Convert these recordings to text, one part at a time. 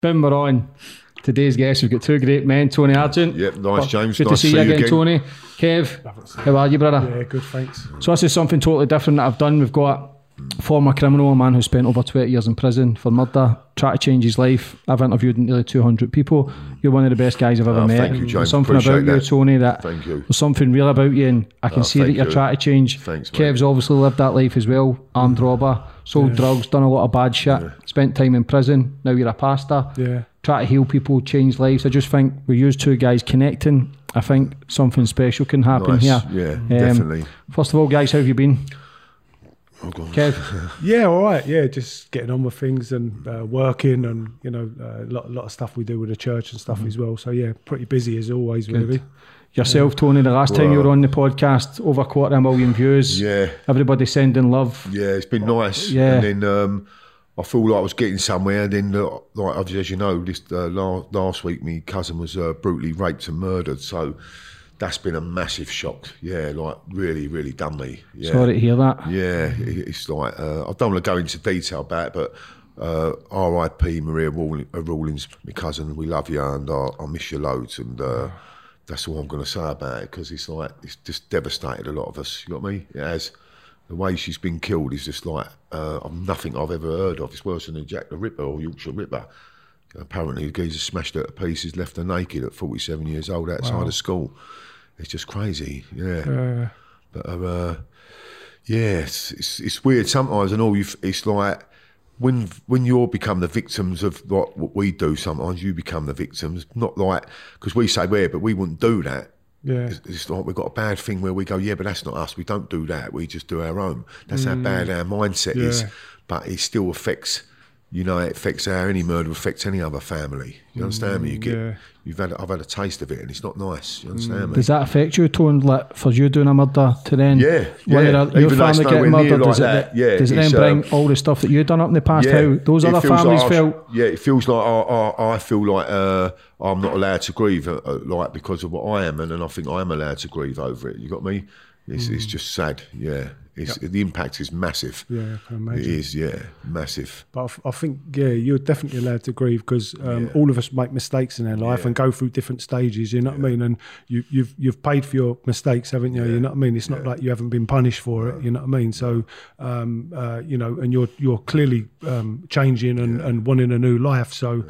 Boom, we're on. Today's guests, we've got two great men, Tony Argent. Yep, nice, James. Good nice to see you again, Tony. Kev, how are you, brother? Yeah, good, thanks. So this is something totally different that I've done. We've got a former criminal, a man who spent over 20 years in prison for murder, try to change his life. I've interviewed nearly 200 people. You're one of the best guys I've ever met. Thank you, James. There's something about Appreciate you, that. Tony, that Thank you. there's something real about you, and I can see that thank you're you. trying to change. Thanks, mate. Kev's obviously lived that life as well. Armed robber, sold drugs, done a lot of bad shit, spent time in prison. Now you're a pastor. Yeah. Try to heal people, change lives. I just think we use two guys connecting. I think something special can happen Nice. here. Yeah, definitely. First of all, guys, how have you been? Oh, God. Kev? Yeah, all right. Yeah, just getting on with things and working, and a lot of stuff we do with the church and stuff as well. So yeah, pretty busy as always, really. Yourself, Tony, the last time you were on the podcast, over 250,000 views. Yeah. Everybody sending love. Yeah, it's been nice. Yeah. And then I feel like I was getting somewhere. And then, like as you know, this last week, my cousin was brutally raped and murdered. So that's been a massive shock. Yeah, like really, really done me. Yeah. Sorry to hear that. Yeah, it's like I don't want to go into detail about it, but R.I.P. Maria Rawlings, my cousin. We love you, and I miss you loads. And that's all I'm going to say about it, because it's like it's just devastated a lot of us. You got me? It has. The way she's been killed is just like nothing I've ever heard of. It's worse than Jack the Ripper or Yorkshire Ripper. Apparently, the geezer smashed her to pieces, left her naked at 47 years old outside of school. It's just crazy, yeah. But yeah, it's weird sometimes, and all. It's like when you become the victims of what we do. Sometimes you become the victims, not like because we say but we wouldn't do that. Yeah. It's like we've got a bad thing where we go, yeah, but that's not us. We don't do that. We just do our own. That's how bad our mindset is. But it still affects. It affects any murder affects any other family. You understand me? I've had a taste of it, and it's not nice. You understand me? Does that affect you, Tone? Like for you doing a murder to then your Even though it's family getting nowhere near murdered? like Does it then bring all the stuff that you've done up in the past? How those other feels families like felt? Yeah, it feels like I feel like I'm not allowed to grieve, like because of what I am, and then I think I am allowed to grieve over it. You got me? It's just sad. Yeah. The impact is massive. Yeah, I can imagine. It is, yeah, massive. But I think, you're definitely allowed to grieve, because all of us make mistakes in our life and go through different stages. You know what I mean? And you've paid for your mistakes, haven't you? You know what I mean? It's not like you haven't been punished for it. You know what I mean? So, and you're clearly changing and wanting a new life. So.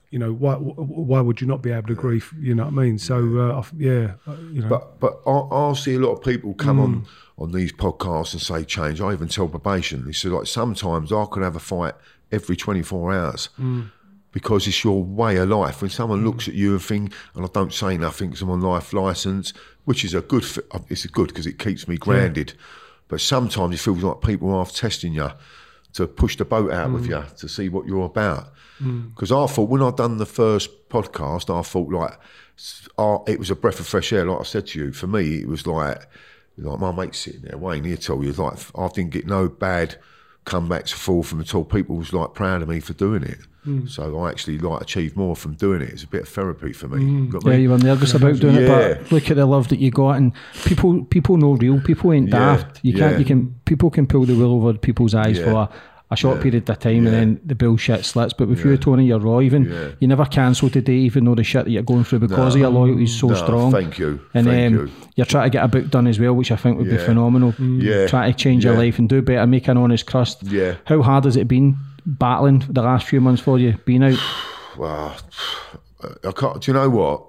Why would you not be able to grieve? You know what I mean? So, But I'll see a lot of people come on these podcasts and say change. I even tell probation. It's like sometimes I could have a fight every 24 hours because it's your way of life. When someone looks at you and I don't say nothing because I'm on life licence, which is it's good because it keeps me grounded. But sometimes it feels like people are testing you to push the boat out with you to see what you're about. Because I thought when I'd done the first podcast, I thought like it was a breath of fresh air. Like I said to you, for me, it was like my mate sitting there, Wayne, he'll tell you, like I didn't get no bad comebacks fall from at all. People was like proud of me for doing it. So I actually achieved more from doing it. It's a bit of therapy for me. Got me? You were nervous about doing it, but look at the love that you got, and people know real. People ain't daft. People can pull the wool over people's eyes for a short period of time, and then the bullshit slits. But with you, Tony, you're raw. Even you never cancel today, even though the shit that you're going through, because of your loyalty is so strong. Thank you. And you're trying to get a book done as well, which I think would be phenomenal. Trying to change your life and do better, make an honest crust. How hard has it been battling the last few months for you, being out? Well, I can't. Do you know what?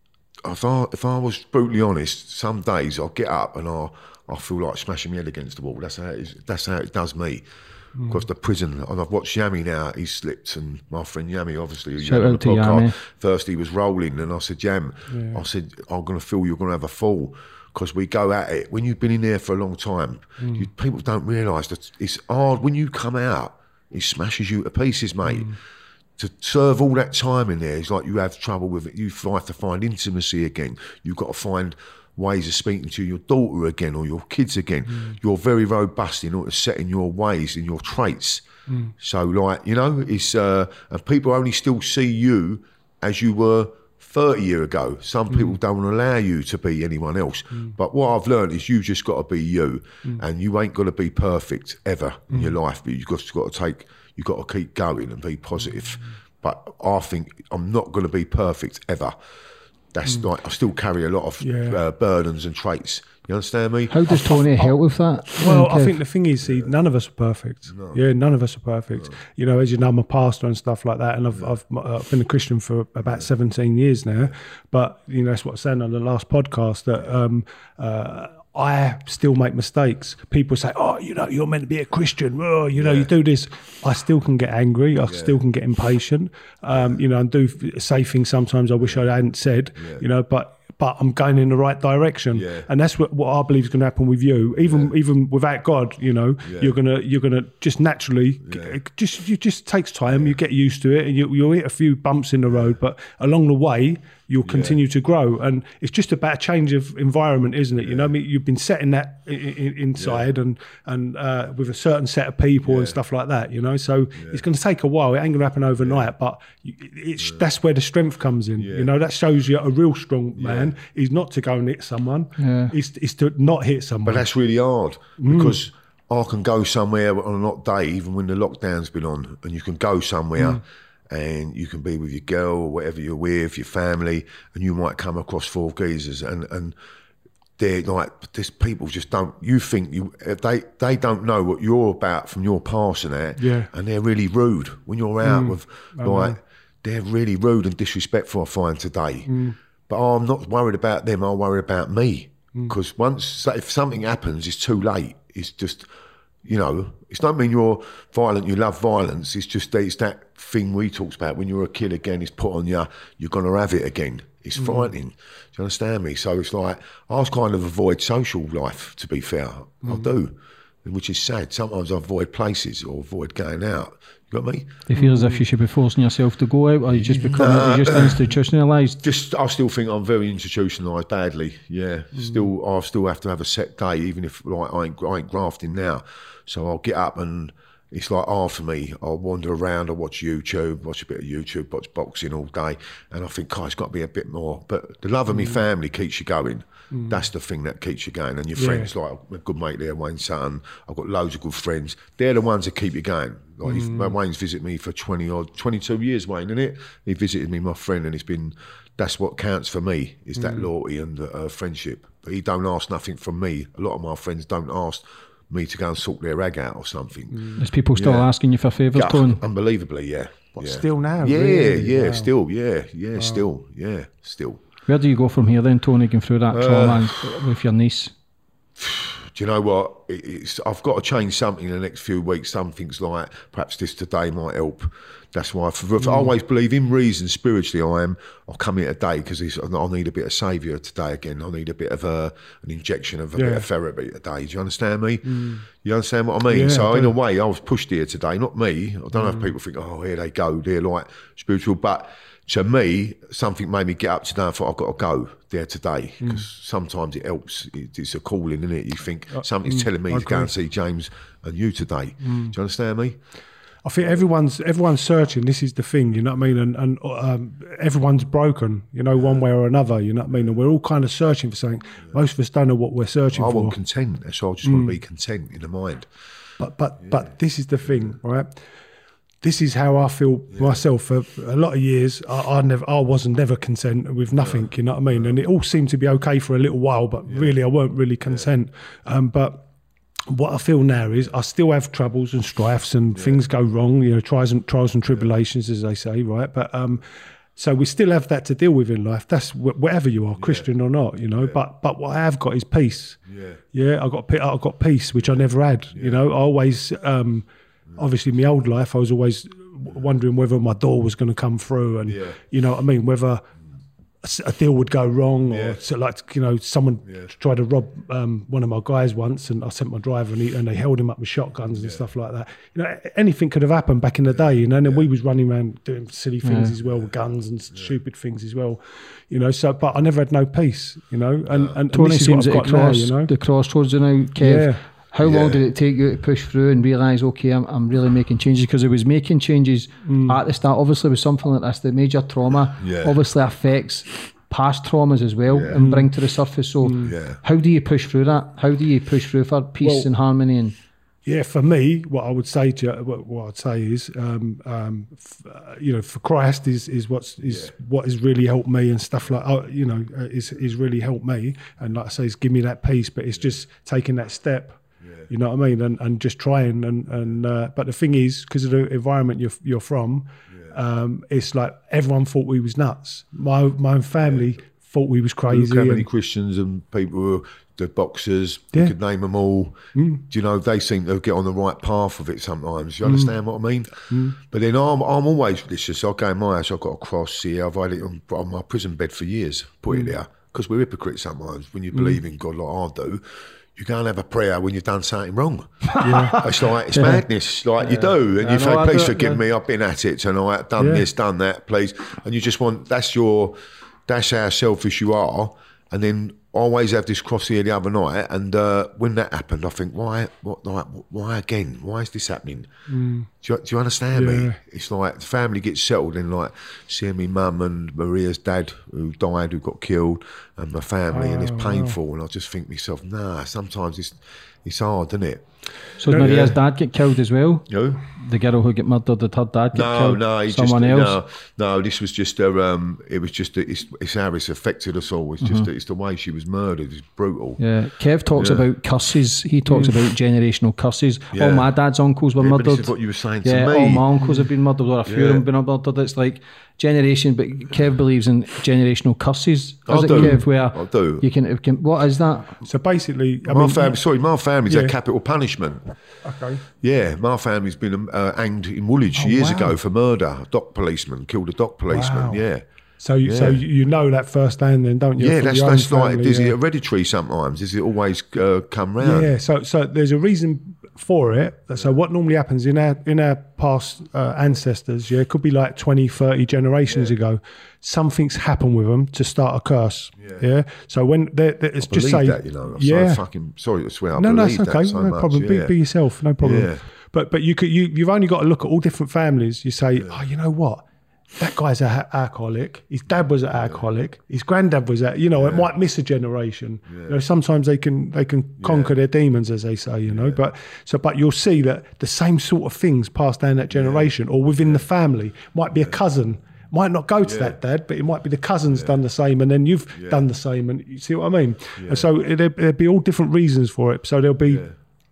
If I was brutally honest, some days I'll get up and I feel like smashing my head against the wall. That's how it does me. Because the prison, and I've watched Yami now, he's slipped, and my friend Yami, obviously, who's on the podcast, first he was rolling, and I said, Yam, I said, I'm going to feel you're going to have a fall, because we go at it. When you've been in there for a long time, people don't realise that it's hard. When you come out, it smashes you to pieces, mate. To serve all that time in there, it's like you have trouble with it. You have to find intimacy again. You've got to find ways of speaking to your daughter again or your kids again. You're very robust in order to set in your ways and your traits. So it's and people only still see you as you were 30 years ago. Some people don't allow you to be anyone else. But what I've learned is you just got to be you, and you ain't got to be perfect ever in your life, but you've got to keep going and be positive. but I think I'm not going to be perfect ever. That's like I still carry a lot of burdens and traits. You understand me? How does Tony help with that? Well, I think the thing is, see, none of us are perfect. No. Yeah, none of us are perfect. No. You know, as you know, I'm a pastor and stuff like that, and I've been a Christian for about 17 years now. But you know, that's what I said on the last podcast that I still make mistakes. People say, "Oh, you know, you're meant to be a Christian. Oh, you know, you do this." I still can get angry. I still can get impatient. You know, and do say things sometimes I wish I hadn't said. You know, but I'm going in the right direction, and that's what I believe is going to happen with you. Even without God, you know, you're gonna just naturally, it just takes time. You get used to it, and you'll hit a few bumps in the road, but along the way, you'll continue to grow. And it's just about a change of environment, isn't it? You know, I mean, you've been setting that inside and with a certain set of people and stuff like that. You know, so it's going to take a while. It ain't going to happen overnight, but that's where the strength comes in. You know, that shows you a real strong man is not to go and hit someone. It's to not hit someone. But that's really hard because I can go somewhere on a hot day, even when the lockdown's been on, and you can go somewhere and you can be with your girl or whatever you're with, your family, and you might come across four geezers and they're like, this people just don't, you think they don't know what you're about from your past and that, and they're really rude when you're out with, they're really rude and disrespectful, I find today. But I'm not worried about them, I'm worried about me. Because if something happens, it's too late. It's just, you know, it's not mean you're violent, you love violence. It's just it's that thing we talked about. When you're a kid again, it's put on you, you're going to have it again. It's frightening. Do you understand me? So it's like, I kind of avoid social life, to be fair. I do, which is sad. Sometimes I avoid places or avoid going out. You got me? Do you feel as if you should be forcing yourself to go out, or you just become institutionalised? I still think I'm very institutionalised badly. Yeah, I still have to have a set day, even if like I ain't grafting now. So I'll get up and it's like after me, I'll wander around, I'll watch YouTube, watch a bit of YouTube, watch boxing all day, and I think, God, it's got to be a bit more. But the love of my family keeps you going. That's the thing that keeps you going. And your friends, like a good mate there, Wayne Sutton, I've got loads of good friends. They're the ones that keep you going. Like Wayne's visited me for 22 years, Wayne, isn't it? He visited me, my friend, and that's what counts for me, is that loyalty and friendship. But he don't ask nothing from me. A lot of my friends don't ask me to go and sort their rag out or something. There's people still asking you for favours, Tone? Unbelievably, yeah. Still now? Yeah, really? Still. Where do you go from here then, Tony, going through that trauma with your niece? Do you know what? I've got to change something in the next few weeks. Something's like, perhaps this today might help. That's why I always believe in reason, spiritually I'll come here today because I need a bit of saviour today again. I need a bit of an injection of a bit of therapy today. Do you understand me? You understand what I mean? So in a way, I was pushed here today, not me. I don't know if people think, oh, here they go, they're like spiritual, but to me, something made me get up today and thought, I've got to go there today, because sometimes it helps. It's a calling, isn't it? You think something's telling me to go and see James and you today. Do you understand me? I think everyone's searching. This is the thing, you know what I mean? And everyone's broken, you know, one way or another, you know what I mean? And we're all kind of searching for something. Most of us don't know what we're searching for. I want content, so I just want to be content in the mind. But this is the thing, right? This is how I feel myself. For a lot of years, I was never content with nothing, you know what I mean? And it all seemed to be okay for a little while, but really I weren't really content. But what I feel now is I still have troubles and strifes and things go wrong, you know, trials and tribulations, as they say, right? But so we still have that to deal with in life. That's whatever you are, Christian or not, you know. But what I have got is peace. I got peace, which I never had. You know, I always. Obviously, in my old life, I was always wondering whether my door was going to come through, and you know what I mean, whether a deal would go wrong, or so like, you know, someone tried to rob one of my guys once, and I sent my driver, and they held him up with shotguns and stuff like that. You know, anything could have happened back in the day, you know. And then we was running around doing silly things as well, with guns and stupid things as well, you know. So, but I never had no peace, you know. And Tony this seems is what I've got now, you know. The crossroads now, Kev. How long did it take you to push through and realise, okay, I'm really making changes? Because it was making changes at the start. Obviously, with something like this, the major trauma obviously affects past traumas as well and bring to the surface. So how do you push through that? How do you push through for peace and harmony? And Yeah, for me, what I would say to you, what I'd say is, you know, for Christ is what has really helped me and stuff like, you know, is really helped me. And like I say, it's give me that peace, but it's just taking that step. You know what I mean, and just trying and but the thing is, because of the environment you're from, it's like everyone thought we was nuts. My own family thought we was crazy. Look how many Christians and people who are the boxers, you could name them all. Do you know, they seem to get on the right path of it sometimes. You understand what I mean? But then I'm always religious. I go in my house, I've got a cross here, I've had it on my prison bed for years, put it there. Because we're hypocrites sometimes. When you believe in God like I do, you go and have a prayer when you've done something wrong. It's like, it's madness, like you do. And you say, please forgive me, I've been at it tonight, done this, done that, please. And you just want, that's how selfish you are. And then I always have this cross here the other night, and when that happened, I think, why again? Why is this happening? Do you understand me? It's like the family gets settled, and like seeing me mum and Maria's dad who died, who got killed, and my family, and it's painful. And I just think to myself, nah, sometimes it's hard, isn't it? So did Maria's dad get killed as well? No. The girl who got murdered, did her dad get killed? No, someone else? No, this was just it was just it's how it's affected us all. It's just it's the way she was murdered. It's brutal. Yeah, Kev talks about curses. He talks about generational curses. All my dad's uncles were murdered. But this is what you were saying to me. All my uncles have been murdered, or a few of them have been murdered. It's like generation, but Kev believes in generational curses. I do. Kev, where I do. You can, what is that? So basically, my family's had capital punishment. Okay. Yeah, my family's been hanged in Woolwich years ago for murder. A dock policeman killed a dock policeman. Wow. Yeah. So you know that firsthand, then, don't you? Yeah, that's like, is it hereditary sometimes? Does it always come round? Yeah. So there's a reason for it. So what normally happens in our past ancestors, it could be like 20, 30 generations ago, something's happened with them to start a curse. Yeah. So when it's just say that, you know. I'm so fucking sorry to swear. No, it's okay. So no much. problem. Be yourself. No problem. Yeah. But you've only got to look at all different families. You say, oh, you know what? That guy's an alcoholic. His dad was an alcoholic. His granddad was it might miss a generation. You know, sometimes they can conquer their demons, as they say. You know, but you'll see that the same sort of things passed down that generation, or within the family. Might be a cousin. Might not go to that dad, but it might be the cousin's done the same, and then you've done the same, and you see what I mean. And so there'll be all different reasons for it. So there'll be.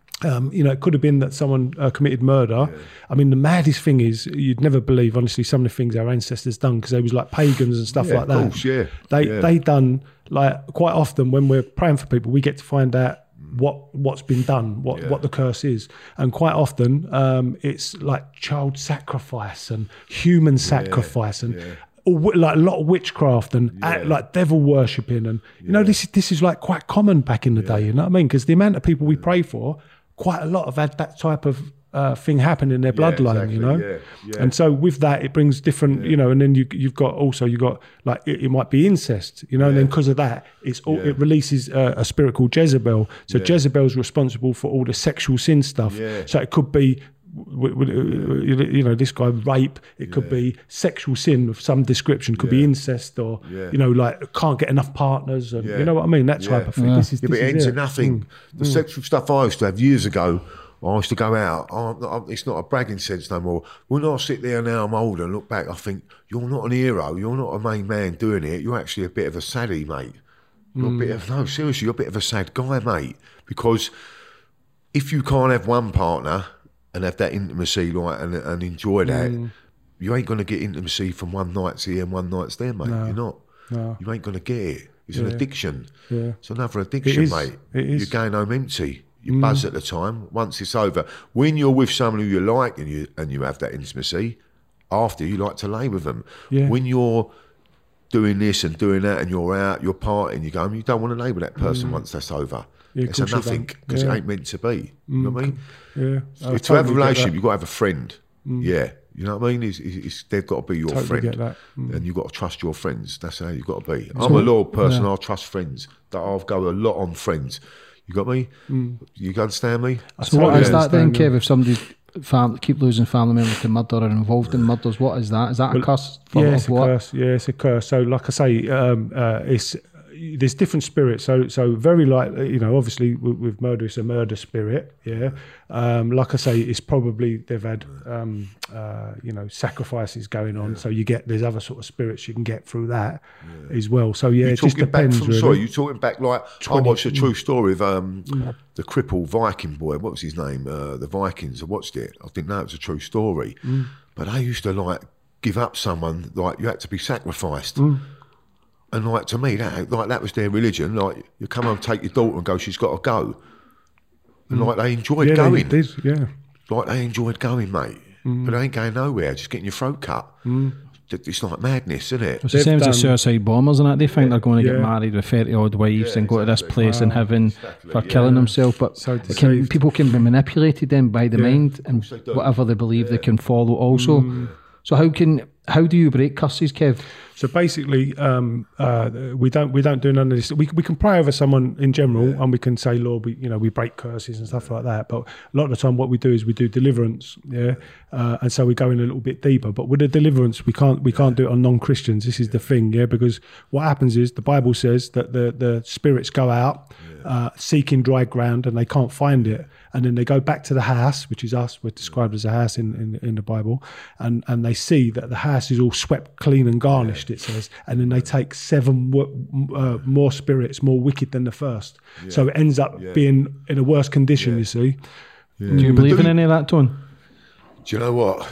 It could have been that someone committed murder. I mean, the maddest thing is, you'd never believe, honestly, some of the things our ancestors done, because they was like pagans and stuff like that. Of course, They done, like, quite often when we're praying for people, we get to find out what's been done, what the curse is. And quite often it's like child sacrifice and human sacrifice and like a lot of witchcraft and like devil worshipping. And, you know, this is like quite common back in the day, you know what I mean? Because the amount of people we pray for, quite a lot have had that type of thing happen in their bloodline, you know. And so with that, it brings different, you know. And then you've got like it might be incest, you know. And then because of that, it releases a spirit called Jezebel. So Jezebel's responsible for all the sexual sin stuff. So it could be, you know, this guy rape. It could be sexual sin of some description. Could be incest, or you know, like can't get enough partners, and you know what I mean. That type of thing. This is but it ends in nothing. The sexual stuff I used to have years ago. I used to go out. It's not a bragging sense no more. When I sit there now, I'm older, and look back, I think, you're not an hero. You're not a main man doing it. You're actually a bit of a saddie, mate. Seriously, you're a bit of a sad guy, mate. Because if you can't have one partner and have that intimacy, like, and enjoy that, you ain't going to get intimacy from one night's here and one night's there, mate. No. You're not. No. You ain't going to get it. It's an addiction. Yeah. It's another addiction, mate. You're going home empty. You buzz at the time. Once it's over, when you're with someone who you like and you have that intimacy, after you like to lay with them. Yeah. When you're doing this and doing that and you're out, you're partying, you go home, you don't want to lay with that person once that's over. Yeah, it's a nothing, because it ain't meant to be. You know what I mean? Yeah. To have a relationship, you've got to have a friend. Yeah. You know what I mean? They've got to be your friend. Get that. And you've got to trust your friends. That's how you've got to be. I'm a loyal person. I trust friends. I'll go a lot on friends. You got me? You understand me? So what is that then, Kev? If somebody keep losing family members to murder or involved in murders, what is that? Is that a curse? Yeah, it's a curse. Yeah, it's a curse. So, like I say, it's there's different spirits. So very like, obviously with murder, it's a murder spirit. Yeah. Like I say, it's probably they've had, sacrifices going on. So there's other sort of spirits you can get through that as well. So it just depends. You're talking back like, I watched a true story of the crippled Viking boy. What was his name? The Vikings. I watched it. I didn't know it was a true story. But they used to like give up someone, like you had to be sacrificed. And like to me, that was their religion. Like you come home, take your daughter and go, she's got to go. And like they enjoyed going. They did, yeah. Like they enjoyed going, mate. But they ain't going nowhere, just getting your throat cut. It's like madness, isn't it? It's the same as the suicide bombers and that. They think they're going to get married with 30 odd wives and go to this place in heaven for killing themselves. But people can be manipulated then by the mind and whatever they believe they can follow also. So how do you break curses, Kev? So basically, we don't do none of this. We can pray over someone in general, and we can say, Lord, we break curses and stuff like that. But a lot of the time, what we do is we do deliverance, and so we go in a little bit deeper. But with the deliverance, we can't do it on non-Christians. This is the thing, because what happens is the Bible says that the spirits go out seeking dry ground, and they can't find it. And then they go back to the house, which is us. We're described as a house in the Bible, and they see that the house is all swept clean and garnished. It says, and then they take 7 more spirits more wicked than the first. So it ends up being in a worse condition. You see. Do you believe in any of that, Tone? Do you know what?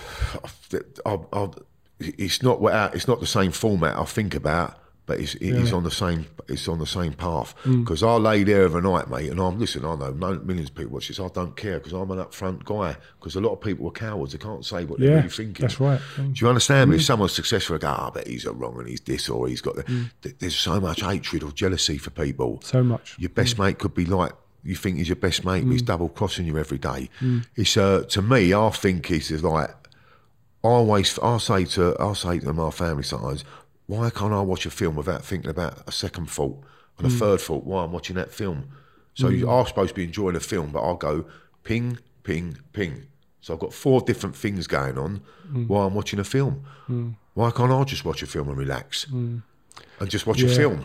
It's not the same format I think about. But it's on the same path. Because I lay there overnight, mate, and I know millions of people watch this. I don't care because I'm an upfront guy. Because a lot of people are cowards. They can't say what they're really thinking. That's right. Do you understand me? If someone's successful, I go, but he's wrong and he's this or he's got that. There's so much hatred or jealousy for people. So much. Your best mate could be like, you think he's your best mate, but he's double crossing you every day. It's to me, I think it's like, I'll say to my family sometimes, why can't I watch a film without thinking about a second thought and a third thought while I'm watching that film? So you are supposed to be enjoying a film, but I'll go ping, ping, ping. So I've got 4 different things going on while I'm watching a film. Why can't I just watch a film and relax and just watch a film?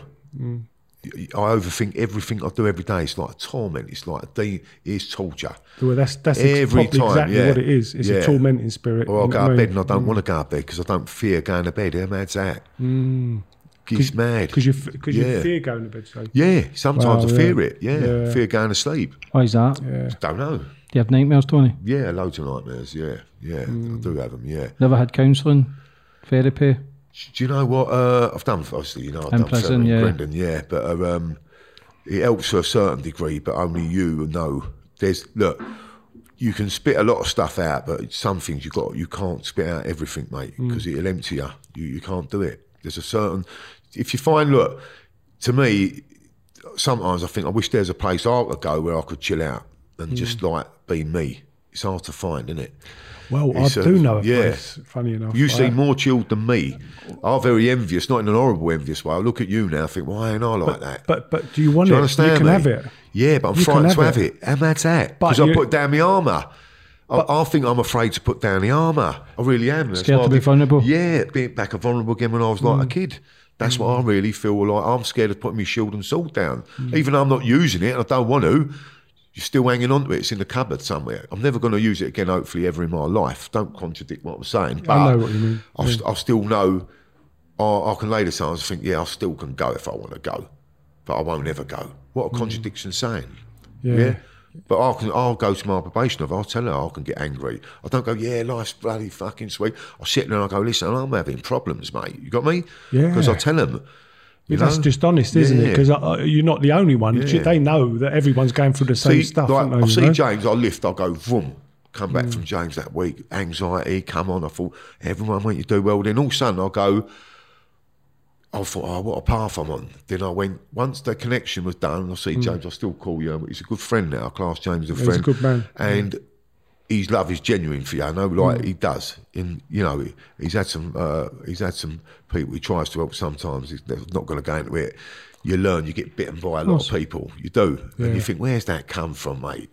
I overthink everything I do every day. It's like a torment. It's like it's torture. Well, that's every time, exactly what it is. It's a tormenting spirit. Or I'll go to bed and I don't want to go to bed because I don't fear going to bed. How mad's that? It's mad. Because you fear going to bed, so. Yeah, sometimes I fear it. Yeah, fear going to sleep. Why is that? Don't know. Do you have nightmares, Tony? Yeah, loads of nightmares. Yeah, I do have them. Yeah. Never had counselling, therapy? Do you know what? I've done, obviously, I've done prison, Brendan, but it helps to a certain degree, but only you know. Look, you can spit a lot of stuff out, but some things you can't spit out everything, mate, because it'll empty you. You can't do it. There's a certain, if you find, look, to me, sometimes I think I wish there's a place I could go where I could chill out and just like be me. It's hard to find, isn't it? Well, I do know a place, funny enough. You seem more chilled than me. I'm very envious, not in an horrible envious way. I look at you now and think, why ain't I like that? But do you want it? Understand you can me? have it. Yeah, but I'm frightened to have it. How mad's that? Because I put down my armour. I think I'm afraid to put down the armour. I really am. Scared to be vulnerable? Yeah, being back a vulnerable again when I was like a kid. That's what I really feel like. I'm scared of putting my shield and sword down. Even though I'm not using it and I don't want to, you're still hanging on to it. It's in the cupboard somewhere. I'm never going to use it again, hopefully, ever in my life. Don't contradict what I'm saying. But I know what you mean. I still know I can later times think, I still can go if I want to go. But I won't ever go. What a contradiction saying. Yeah. But I'll go to my probation officer. I'll tell her I can get angry. I don't go, life's bloody fucking sweet. I'll sit there and I'll go, listen, I'm having problems, mate. You got me? Yeah. Because I tell them. That's just honest, isn't it? Because you're not the only one. Yeah. They know that everyone's going through the same stuff. Like, I see James, I lift, I go, vroom. Come back from James that week, anxiety, come on. I thought, everyone went, you do well. Then all of a sudden I thought, what a path I'm on. Then I went, once the connection was done, I see James, I still call you. He's a good friend now. I class James as a friend. He's a good man. And his love is genuine for you. I know, like he does. He's had some people he tries to help sometimes. He's not going to go into it. You learn, you get bitten by a lot of people. You do. And you think, where's that come from, mate?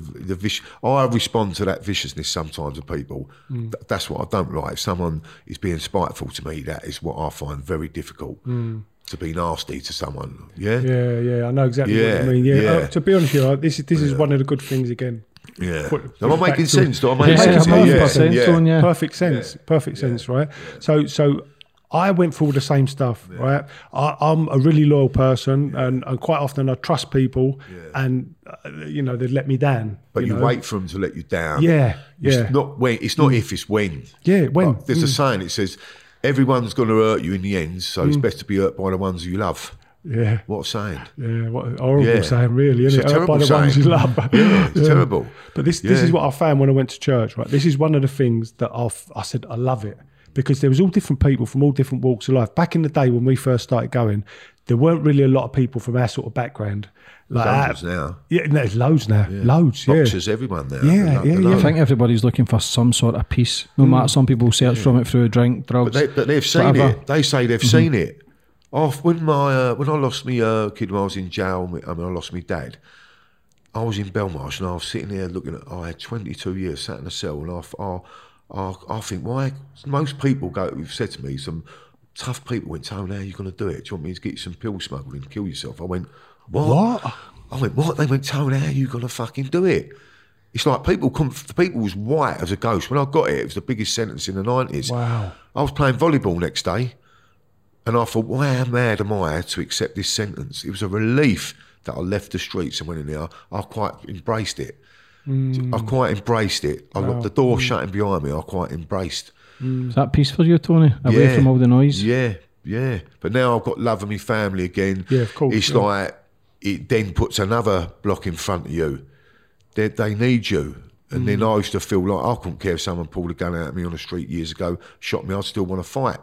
I respond to that viciousness sometimes of people. That's what I don't like. If someone is being spiteful to me, that is what I find very difficult. to be nasty to someone. Yeah, I know exactly what you mean. Yeah, to be honest with you, this is one of the good things again. Yeah, am I making sense? Do I make sense? Perfect sense. Perfect sense, right? So I went through all the same stuff, right? I'm a really loyal person, and quite often I trust people, and they let me down. But you wait for them to let you down. Yeah. It's not when. It's not if. It's when. Yeah, when. Like, there's a saying. It says, "Everyone's going to hurt you in the end, so it's best to be hurt by the ones you love." Yeah. What a saying. Yeah, what a horrible saying, really, isn't it? It's a terrible by the saying. ones you love. Yeah, it's terrible. But this is what I found when I went to church, right? This is one of the things that I said, I love it. Because there was all different people from all different walks of life. Back in the day when we first started going, there weren't really a lot of people from our sort of background. Like now. Yeah, there's loads now. Yeah. Loads, Boxers, everyone now. Yeah. I think everybody's looking for some sort of peace. No matter, some people search from it through a drink, drugs. But they've seen it. They say they've seen it. When I lost my kid when I was in jail, I lost my dad, I was in Belmarsh and I was sitting there looking at, I had 22 years sat in a cell, and I think, why, most people who've said to me, some tough people went, "Tony, how are you going to do it? Do you want me to get you some pills smuggled and kill yourself?" I went, what? I went, what? They went, "Tony, how are you going to fucking do it?" It's like people was white as a ghost. When I got it was the biggest sentence in the 90s. Wow. I was playing volleyball next day, and I thought, why mad am I to accept this sentence? It was a relief that I left the streets and went in there. I quite embraced it. I quite embraced it. I locked the door shutting behind me. I quite embraced. Is that peace for you, Tony? Away from all the noise? Yeah. But now I've got love of my family again. Yeah, of course. It's like it then puts another block in front of you. They need you. And then I used to feel like I couldn't care if someone pulled a gun out at me on the street years ago, shot me, I'd still want to fight.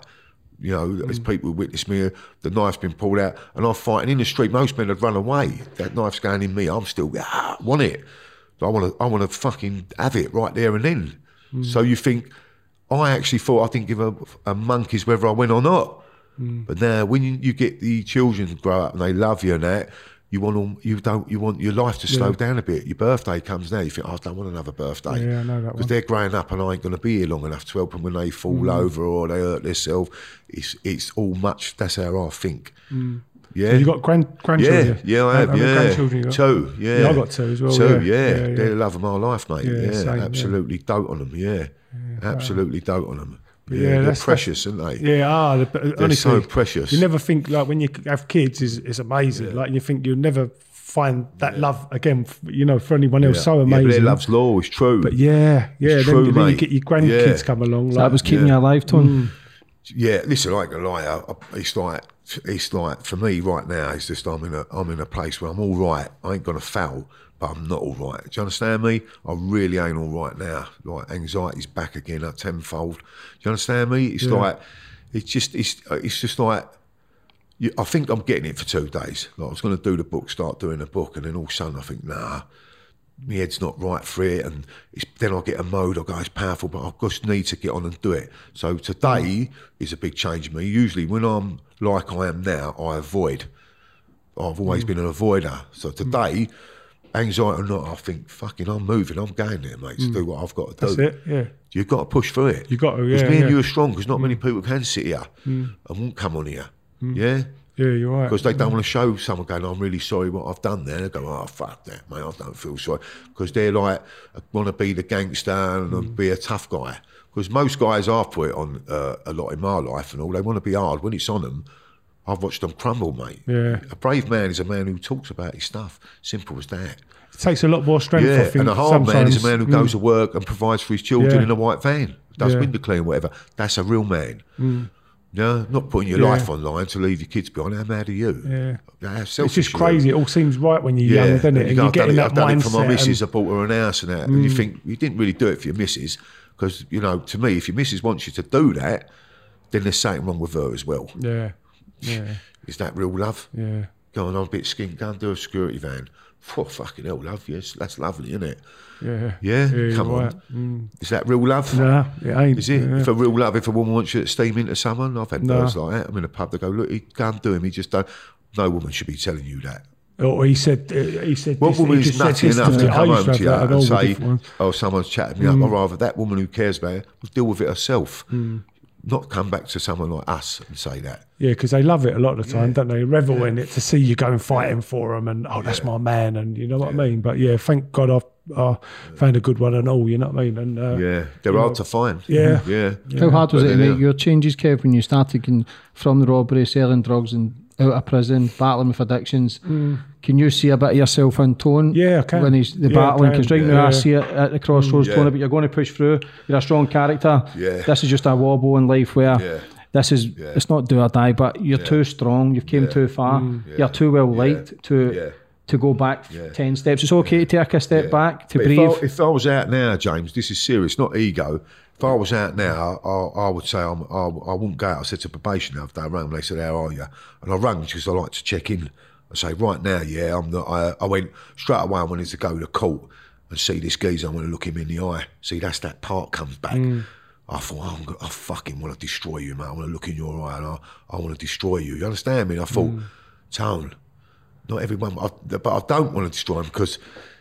As people witness me, the knife's been pulled out, and I'm fighting in the street. Most men had run away. That knife's going in me. I'm still, want it. I want to fucking have it right there and then. So you think, I actually thought I didn't give a monkey's whether I went or not. But now, when you get the children to grow up and they love you and that, you want your life to slow down a bit. Your birthday comes now, you think, I don't want another birthday. Yeah, I know that one. Because they're growing up and I ain't going to be here long enough to help them when they fall over or they hurt themselves. It's all much, that's how I think. Yeah. So you got grandchildren? Yeah, I have, grandchildren you got? 2, Yeah, I got 2 as well. 2, They're the love of my life, mate. Same, absolutely dote on them, absolutely dote on them. Yeah, they're precious, aren't they? Yeah, they're honestly, so precious. You never think, like, when you have kids, it's amazing. Yeah. Like, you think you'll never find that love again, for anyone else. So amazing. But their love's law is true. But it's true, then you get your grandkids come along. So that was keeping you alive, Tony. Yeah, listen, I ain't gonna lie. It's like for me right now. It's just I'm in a place where I'm all right. I ain't gonna foul, but I'm not all right. Do you understand me? I really ain't all right now. Like, anxiety's back again at tenfold. Do you understand me? It's like it's just like. I think I'm getting it for 2 days. Like, I was going to do the book, start doing the book, and then all of a sudden I think, nah, my head's not right for it. And then I get a mode, I go, it's powerful, but I just need to get on and do it. So today is a big change in me. Usually when I'm like I am now, I avoid. I've always been an avoider. So today, anxiety or not, I think, fucking, I'm moving, I'm going there, mate, to do what I've got to do. That's it, yeah. You've got to push through it. You've got to, Because me and you are strong, because not many people can sit here and won't come on here. Yeah? Yeah, you're right. Because they don't want to show someone going, I'm really sorry what I've done there. They go, oh, fuck that, mate, I don't feel sorry. Because they're like, want to be the gangster and be a tough guy. Because most guys I've put on a lot in my life and all, they want to be hard. When it's on them, I've watched them crumble, mate. Yeah. A brave man is a man who talks about his stuff. Simple as that. It takes a lot more strength, I think. And a hard man is a man who goes to work and provides for his children in a white van, does window cleaning, whatever. That's a real man. Yeah, not putting your life online to leave your kids behind. How mad are you? Yeah. It's just crazy. It all seems right when you're young, doesn't it? And you get in that mindset. I've done it for my missus. I bought her an house and that. And you think, you didn't really do it for your missus. Because, to me, if your missus wants you to do that, then there's something wrong with her as well. Yeah. Is that real love? Yeah. Go on, I'm a bit skint. Go and do a security van. Oh, fucking hell, love, yes. That's lovely, isn't it? Yeah. Come on. Is that real love? No, it ain't. Is it? If a real love, if a woman wants you to steam into someone, I've had birds like that. I'm in a pub, they go, look, go and do him. He just don't. No woman should be telling you that. Or he said. What woman is nutty enough to come home to you and say, oh, someone's chatted me up? I'd rather that woman who cares about it will deal with it herself. not come back to someone like us and say that. Yeah, because they love it a lot of the time, don't they? Revel in it to see you going fighting for them, and that's my man, and you know what I mean. But yeah, thank God I found a good one and all. You know what I mean? And they're hard to find. Yeah. How hard was it to make your changes, Kev, when you started from the robbery, selling drugs, and out of prison, battling with addictions? Can you see a bit of yourself in Tone? Yeah, I can. When he's battling, because right now I see it at the crossroads, Tone, but you're going to push through. You're a strong character. Yeah. This is just a wobble in life where this is, it's not do or die, but you're too strong, you've came too far, you're too well liked to go back 10 steps. It's okay to take a step back, to breathe. If I was out now, James, this is serious, not ego. If I was out now, I would say I wouldn't go out. I said to probation the other day, I rang them, they said, how are you? And I rang because I like to check in. I say, right now, I went straight away, I wanted to go to court and see this geezer, I want to look him in the eye. See, that's that part comes back. I thought, I fucking want to destroy you, mate. I want to look in your eye and I want to destroy you. You understand me? And I thought, Tone, not everyone, but I don't want to destroy him because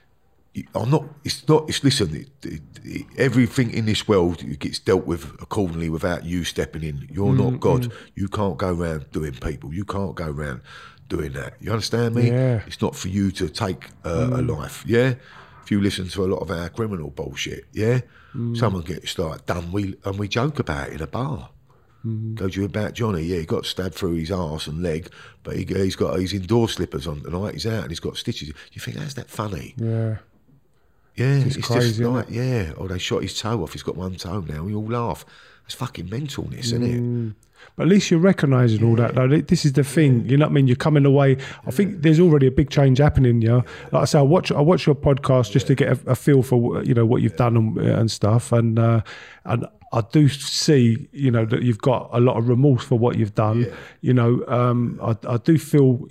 listen, everything in this world gets dealt with accordingly without you stepping in. You're not God. You can't go around doing people. You can't go around doing that. You understand me? Yeah. It's not for you to take a life, yeah? If you listen to a lot of our criminal bullshit, yeah? Someone gets like done, we joke about it in a bar. Go to you about Johnny, he got stabbed through his arse and leg, but he's got his indoor slippers on tonight, he's out and he's got stitches. You think, how's that funny? Yeah. Yeah, it's crazy, just like, or they shot his toe off, he's got one toe now, we all laugh. It's fucking mentalness, isn't it? But at least you're recognising all that, though. This is the thing, you know what I mean? You're coming away. I think there's already a big change happening, yeah. Like I say, I watch your podcast just to get a feel for what you've done and stuff, and I do see that you've got a lot of remorse for what you've done. I do feel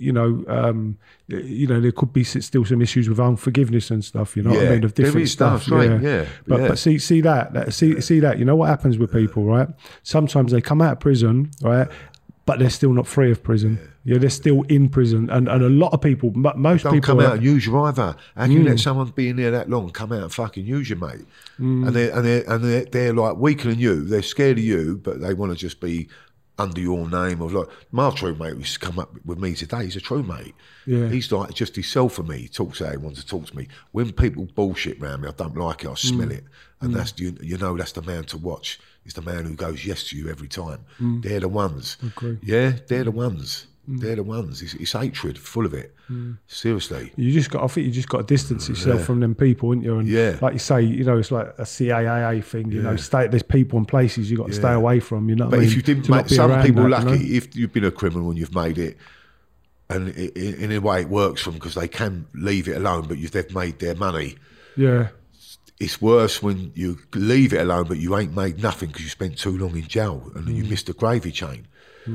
there could be still some issues with unforgiveness and stuff. You know what I mean? Of different there is stuff, right? But see that. You know what happens with people, right? Sometimes they come out of prison, right? But they're still not free of prison. Yeah, they're still in prison, and a lot of people, most don't people come out and use you either. How can you let someone be in there that long come out and fucking use you, mate? And they're like weaker than you. They're scared of you, but they want to just be under your name. Of like my true mate who's come up with me today. He's a true mate. Yeah, he's like just himself for me. He talks how he wants to talk to me. When people bullshit around me, I don't like it. I smell it, and that's that's the man to watch. It's the man who goes yes to you every time. They're the ones. Okay. Yeah, they're the ones. They're the ones. It's hatred, full of it. Seriously. I think you just got to distance yourself from them people, ain't you? And like you say, it's like a CAA thing. There's people and places you got to stay away from. You know. But if you didn't make some people lucky, if you've been a criminal and you've made it, and in a way it works for them because they can leave it alone, but they've made their money. Yeah. It's worse when you leave it alone, but you ain't made nothing because you spent too long in jail and you missed the gravy chain.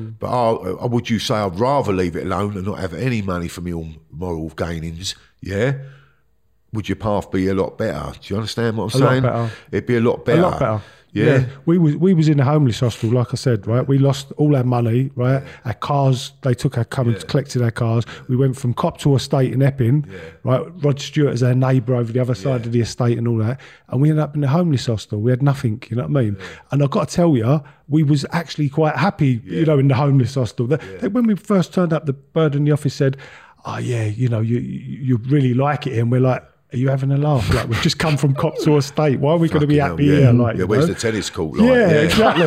But would you say I'd rather leave it alone and not have any money for my moral gainings? Yeah. Would your path be a lot better? Do you understand what I'm saying? Lot better. It'd be a lot better. A lot better. Yeah. We was in a homeless hostel, like I said, right? We lost all our money, right? Our cars, they took our collected our cars. We went from cop to estate in Epping, right? Rod Stewart is our neighbour over the other side of the estate and all that. And we ended up in a homeless hostel. We had nothing, you know what I mean? And I've got to tell you, we was actually quite happy, in the homeless hostel. When we first turned up, the bird in the office said, oh yeah, you really like it here. And we're like, are you having a laugh? Like, we've just come from cop to estate. Why are we going to be happy here? Like, where's the tennis court? Like, exactly.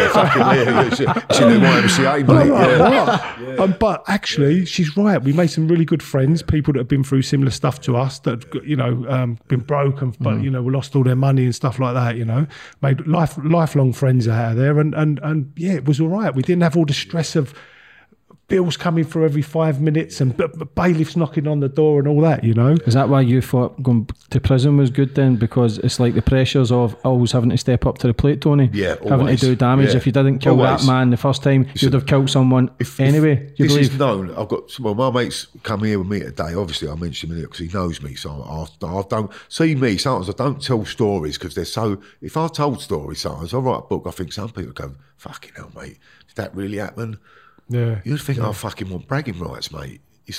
It's in the YMCA, mate. But actually, she's right. We made some really good friends, people that have been through similar stuff to us, that been broken, but we lost all their money and stuff like that. Made lifelong friends out of there, and it was all right. We didn't have all the stress of bills coming through every 5 minutes and bailiffs knocking on the door and all that, Is that why you thought going to prison was good then? Because it's like the pressures of always having to step up to the plate, Tony. Yeah, always. Having to do damage. Yeah. If you didn't kill that man the first time, you'd have killed someone anyway. This is known. My mate's come here with me today. Obviously, I mentioned him because he knows me. So I don't see me. Sometimes I don't tell stories because they're so. If I told stories, sometimes I write a book. I think some people go, "Fucking hell, mate, did that really happen?" Yeah, you'd think I fucking want bragging rights, mate. It's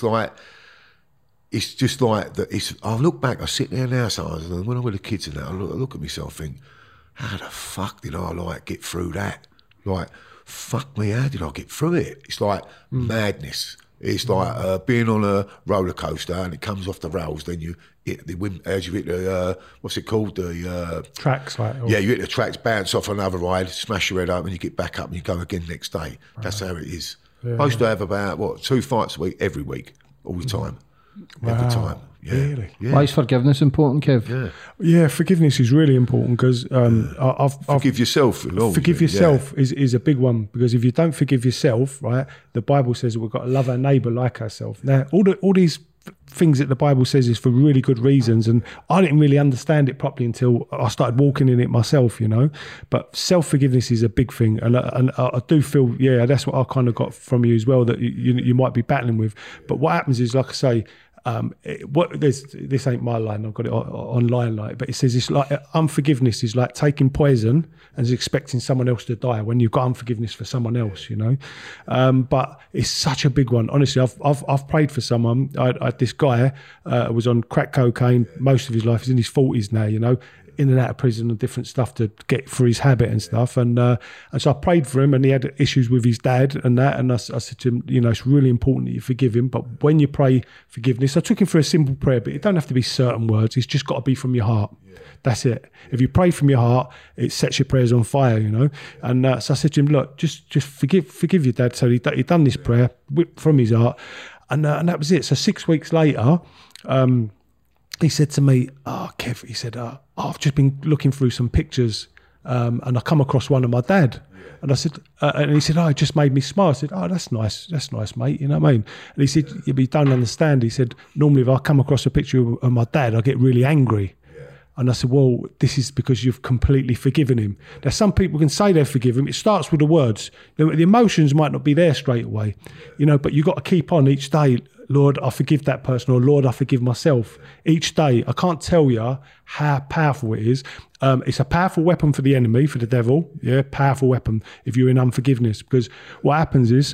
just like that. I look back, I sit there now sometimes, and when I'm with the kids and that, I look at myself and think, how the fuck did I get through that? like, fuck me, how did I get through it? It's like madness. It's like being on a roller coaster and it comes off the rails, then you hit the wind, as you hit the, what's it called? The tracks, right? Yeah, you hit the tracks, bounce off another ride, smash your head up, and you get back up and you go again next day. Right. That's how it is. Yeah. I used to have about, 2 fights a week, every week, all the time. Every time. Yeah. Really? Yeah. Why is forgiveness important, Kev? Yeah, forgiveness is really important because forgive yourself. Forgive yourself is a big one, because if you don't forgive yourself, right, the Bible says we've got to love our neighbour like ourselves. Now, all these things that the Bible says is for really good reasons, and I didn't really understand it properly until I started walking in it myself, you know. But self-forgiveness is a big thing, and I do feel, that's what I kind of got from you as well, that you might be battling with. But what happens is, like I say, this ain't my line, I've got it online, like, but it says it's like unforgiveness is like taking poison and expecting someone else to die when you've got unforgiveness for someone else, you know. But it's such a big one. Honestly, I've prayed for someone. I had this guy was on crack cocaine most of his life. He's in his 40s now, you know, in and out of prison and different stuff to get through his habit and stuff. And so I prayed for him, and he had issues with his dad and that. And I said to him, you know, it's really important that you forgive him. But when you pray forgiveness, I took him for a simple prayer, but it don't have to be certain words. It's just got to be from your heart. Yeah. That's it. If you pray from your heart, it sets your prayers on fire, you know. And so I said to him, look, just forgive your dad. So he done this prayer from his heart, and that was it. So 6 weeks later, he said to me, Kev, he said, I've just been looking through some pictures and I come across one of my dad. And I said, and he said, it just made me smile. I said, that's nice, mate, you know what I mean? And he said, yeah, but you don't understand. He said, normally if I come across a picture of my dad, I get really angry. And I said, well, this is because you've completely forgiven him. Now, some people can say they've forgiven him. It starts with the words. You know, the emotions might not be there straight away, you know, but you've got to keep on each day. Lord, I forgive that person, or Lord, I forgive myself. Each day, I can't tell you how powerful it is. It's a powerful weapon for the enemy, for the devil. Yeah, powerful weapon if you're in unforgiveness, because what happens is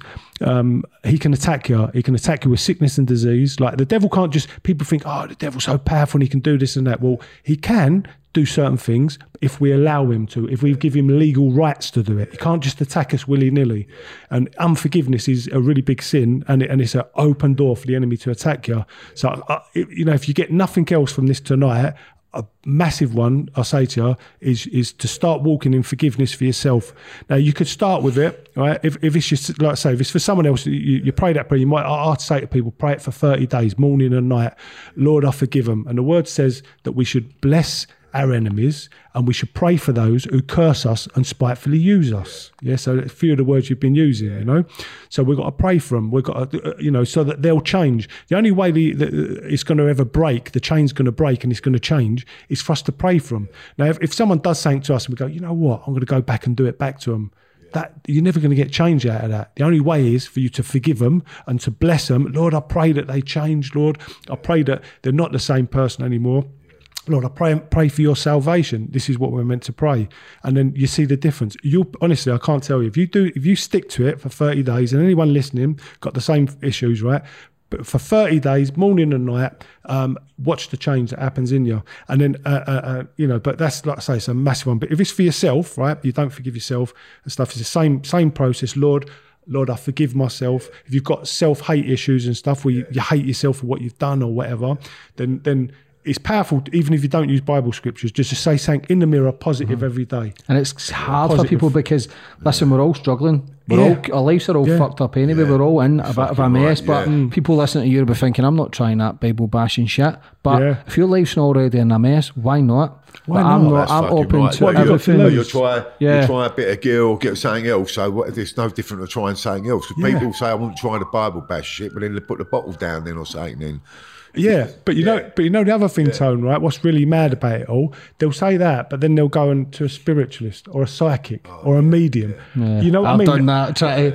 he can attack you. He can attack you with sickness and disease. Like the devil can't just, people think, the devil's so powerful and he can do this and that. Well, he can do certain things if we allow him to, if we give him legal rights to do it. He can't just attack us willy-nilly. And unforgiveness is a really big sin, and it's an open door for the enemy to attack you. So, you know, if you get nothing else from this tonight, a massive one, I say to you, is to start walking in forgiveness for yourself. Now, you could start with it, right? If it's just, like I say, if it's for someone else, you pray that prayer, I'd say to people, pray it for 30 days, morning and night. Lord, I forgive them. And the word says that we should bless our enemies, and we should pray for those who curse us and spitefully use us. Yeah, so a few of the words you've been using, you know. So we've got to pray for them. We've got to, you know, so that they'll change. The only way it's going to ever break, the chain's going to break and it's going to change, is for us to pray for them. Now, if someone does something to us and we go, you know what, I'm going to go back and do it back to them, that you're never going to get change out of that. The only way is for you to forgive them and to bless them. Lord, I pray that they change. Lord, I pray that they're not the same person anymore. Lord, I pray for your salvation. This is what we're meant to pray. And then you see the difference. Honestly, I can't tell you. If you stick to it for 30 days, and anyone listening got the same issues, right? But for 30 days, morning and night, watch the change that happens in you. And then, you know, but that's, like I say, it's a massive one. But if it's for yourself, right, you don't forgive yourself and stuff, it's the same process. Lord, I forgive myself. If you've got self-hate issues and stuff where you hate yourself for what you've done or whatever, then it's powerful, even if you don't use Bible scriptures, just to say something in the mirror positive every day. And it's hard for people because, listen, we're all struggling. Our lives are all fucked up anyway. We're all in a bit of a mess. But people listening to you will be thinking, I'm not trying that Bible bashing shit. But if your life's already in a mess, why not? Why not? I'm open right. to everything. You try a bit of gear or get something else. So it's no different to trying something else. Because people say, I won't try the Bible bash shit, but then they put the bottle down then or something then. Yeah, but you know the other thing, Tone, right? What's really mad about it all? They'll say that, but then they'll go into a spiritualist or a psychic or a medium. Yeah. You know what I mean? I've done that. Try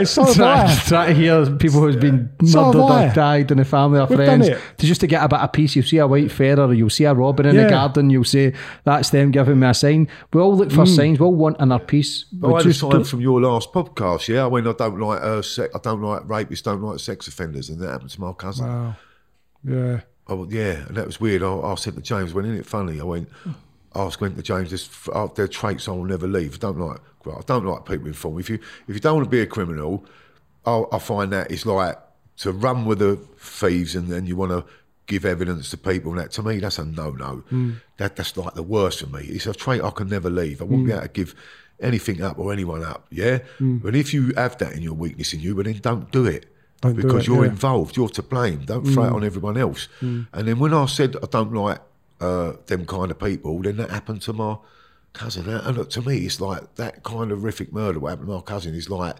to hear people who's been murdered or died in the family or friends. Just to get a bit of peace. You'll see a white feather, or you'll see a robin in the garden. You'll say that's them giving me a sign. We all look for signs. We all want inner peace. I just learned from your last podcast. Yeah, I mean, I don't like I don't like rapists, don't like sex offenders, and that happened to my cousin. Wow. Yeah. Oh yeah, and that was weird. I said to James, isn't it funny? I went, ask Winter James, there are traits I will never leave. I don't like people in form. If you don't want to be a criminal, I find that it's like to run with the thieves and then you want to give evidence to people. And that, to me, that's a no-no. That's like the worst for me. It's a trait I can never leave. I won't be able to give anything up or anyone up, yeah? But if you have that in your weakness in you, but then don't do it. Because you're involved, you're to blame. Don't throw it on everyone else. And then when I said I don't like them kind of people, then that happened to my cousin. And look, to me, it's like that kind of horrific murder, what happened to my cousin, is like,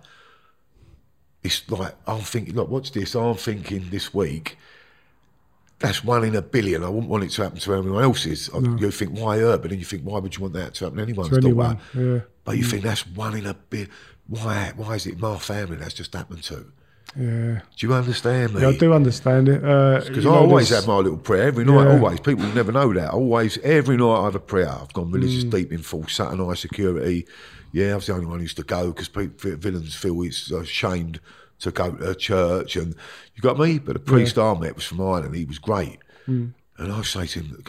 it's like, I'm thinking, look, what's this? I'm thinking this week, that's 1 in a billion. I wouldn't want it to happen to anyone else's. No. You think, why her? But then you think, why would you want that to happen to anyone's daughter? Yeah. But you think that's 1 in a billion. Why is it my family that's just happened to? Yeah. Do you understand me? Yeah, I do understand it. Because I always have my little prayer every night. Always, people never know that. Always, every night I have a prayer. I've gone religious deep in full Saturday security. Yeah, I was the only one who used to go because villains feel it's ashamed to go to church. And you got me. But the priest I met was from Ireland. He was great. And I say to him,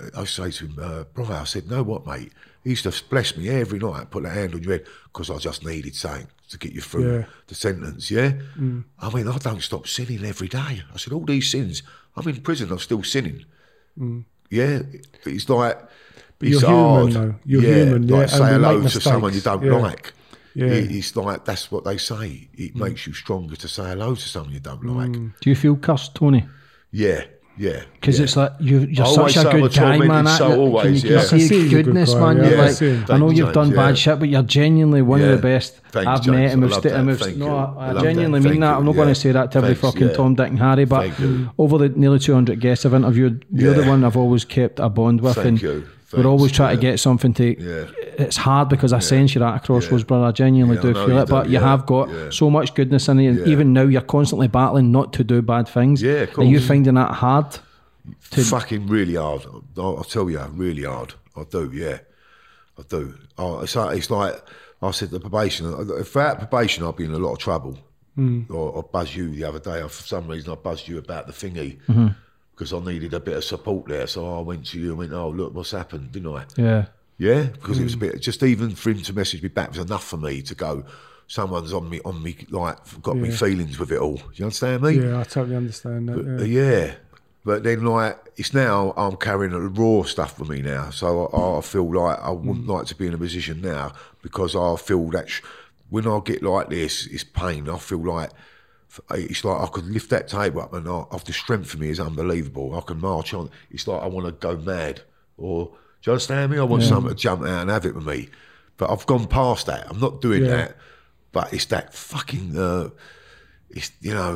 Brian, I said, know what, mate? He used to bless me every night, put a hand on your head because I just needed something to get you through the sentence, I mean, I don't stop sinning every day. I said, all these sins, I'm in prison, I'm still sinning. Yeah, it's like, it's hard. Human, though. You're human, like say hello to someone you don't like. Yeah. It's like, that's what they say. It makes you stronger to say hello to someone you don't like. Do you feel cursed, Tony? Yeah. Because it's like you're such a good guy, man. Always, you see goodness, man. You're like, I know you've done bad shit, but you're genuinely one of the best I've met. And I genuinely mean that. I'm not going to say that to every fucking Tom, Dick and Harry, but over the nearly 200 guests I've interviewed, you're the one I've always kept a bond with. And we're always trying to get something to... It's hard because I sense you're at a crossroads, brother. I genuinely do feel it. But you have got so much goodness in you. And even now, you're constantly battling not to do bad things. Yeah, of course. Are you finding that hard? Fucking really hard. I'll tell you, really hard. I do, I do. It's like I said, the probation. If without probation, I'd be in a lot of trouble. Or I buzzed you the other day. For some reason, I buzzed you about the thingy. Because I needed a bit of support there. So I went to you and went, oh, look, what's happened, didn't I? Yeah, because it was a bit, just even for him to message me back was enough for me to go, someone's on me, like, got me feelings with it all. Do you understand me? Yeah, I totally understand that. But then, like, it's now I'm carrying the raw stuff with me now. So I feel like I wouldn't like to be in a position now because I feel that when I get like this, it's pain. I feel like it's like I could lift that table up and the strength for me is unbelievable. I can march on. It's like I want to go mad or... Do you understand me? I want someone to jump out and have it with me. But I've gone past that. I'm not doing that. But it's that fucking, it's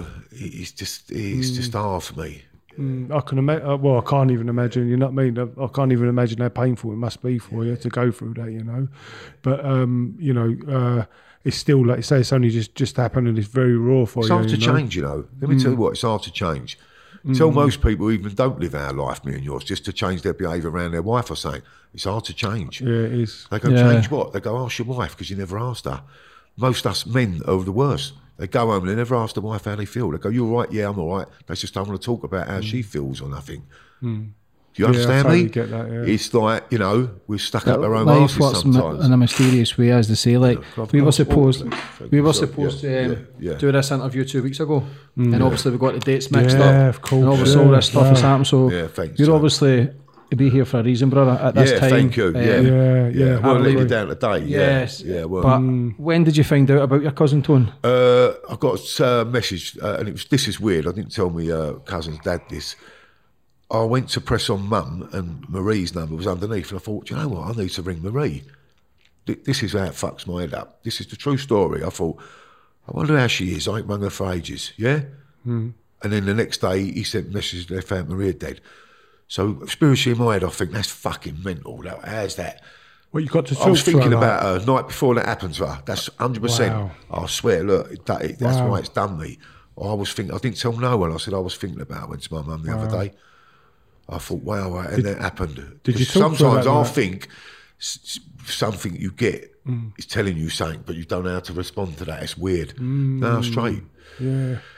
just hard for me. I can imagine, well, I can't even imagine, you know what I mean? I can't even imagine how painful it must be for you to go through that, you know? But, it's still, like you say, it's only just happened and it's very raw for you. It's hard to change, you know? Let me tell you what, it's hard to change. Tell most people even don't live our life, me and yours, just to change their behaviour around their wife or something. It's hard to change. Yeah, it is. They go, change what? They go, ask your wife because you never asked her. Most us men are the worst. They go home and they never ask the wife how they feel. They go, you all right? Yeah, I'm all right. They just don't want to talk about how she feels or nothing. Do you understand me? Get that, It's like, you know, we're stuck up our own asses sometimes. In a mysterious way, as they say. Like, we were supposed to do this interview 2 weeks ago, and obviously we got the dates mixed up. Of course. And obviously all this stuff has happened. So you're obviously to be here for a reason, brother. At this time, thank you. Yeah. We'll leave it down today. Yes. Well. But when did you find out about your cousin Tone? I got a message, and this is weird. I didn't tell my cousin's dad this. I went to press on Mum and Marie's number was underneath and I thought, you know what, I need to ring Marie. This is how it fucks my head up. This is the true story. I thought, I wonder how she is. I ain't rung her for ages, And then the next day he sent a message they found Maria dead. So spiritually in my head I think that's fucking mental. How's that? Well, you got to talk I was thinking to her, about her night before that happened to her. That's 100%. Wow. I swear, look, that's why it's done me. I didn't tell no one. I said I was thinking about it. I went to my mum the other day. I thought, wow, and that happened. Did you talk sometimes to her I think something you get is telling you something, but you don't know how to respond to that. It's weird. No, straight. Yeah.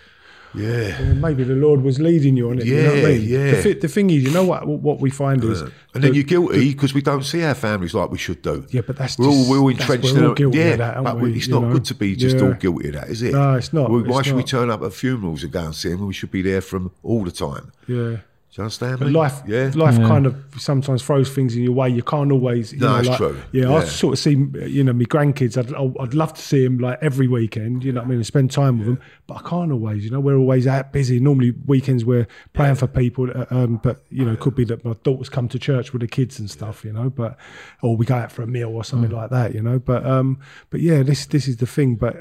maybe the Lord was leading you on it. Yeah, you know what I mean? yeah. The thing is, you know what we find is, and then you're guilty because we don't see our families like we should do. Yeah, but that's we're all entrenched in it. Yeah, that, but it's not good to be just all guilty of that, is it? No, it's not. Why should we turn up at funerals and go and see them when we should be there for them all the time? Yeah. Do you understand but me? Life kind of sometimes throws things in your way. You can't always. It's true. Yeah, I sort of see, my grandkids. I'd love to see them like every weekend. You know what I mean? And spend time with them, but I can't always. We're always out busy. Normally weekends we're praying for people. But it could be that my daughters come to church with the kids and stuff. But or we go out for a meal or something like that. But yeah, this is the thing. But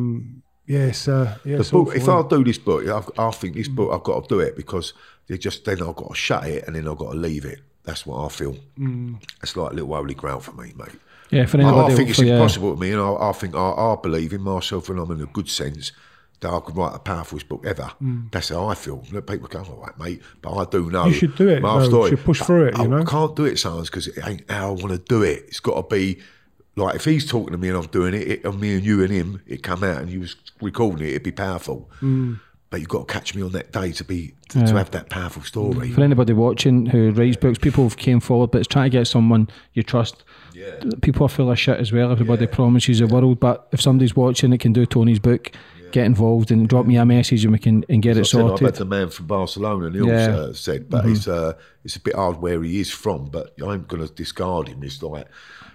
yes, the book. If I do this book, I think this book I've got to do it because. Then I've got to shut it and then I've got to leave it. That's what I feel. It's like a little holy grail for me, mate. Yeah, for anybody. I think it's impossible to me, and I think I believe in myself, and I'm in a good sense that I could write the powerfulest book ever. That's how I feel. People go, all right, mate, but I do know. You should do it. You should push through it. I can't do it, sometimes because it ain't how I want to do it. It's got to be like if he's talking to me and I'm doing it, and me and you and him, it come out and you was recording it, it'd be powerful. But you've got to catch me on that day to have that powerful story. For anybody watching who writes books, people have came forward, but it's trying to get someone you trust. Yeah. People are full of shit as well. Everybody promises the world, but if somebody's watching that can do Tony's book, get involved and drop me a message and we can get it sorted. I met the man from Barcelona, Neil said, but it's a bit hard where he is from, but I'm going to discard him. It's like,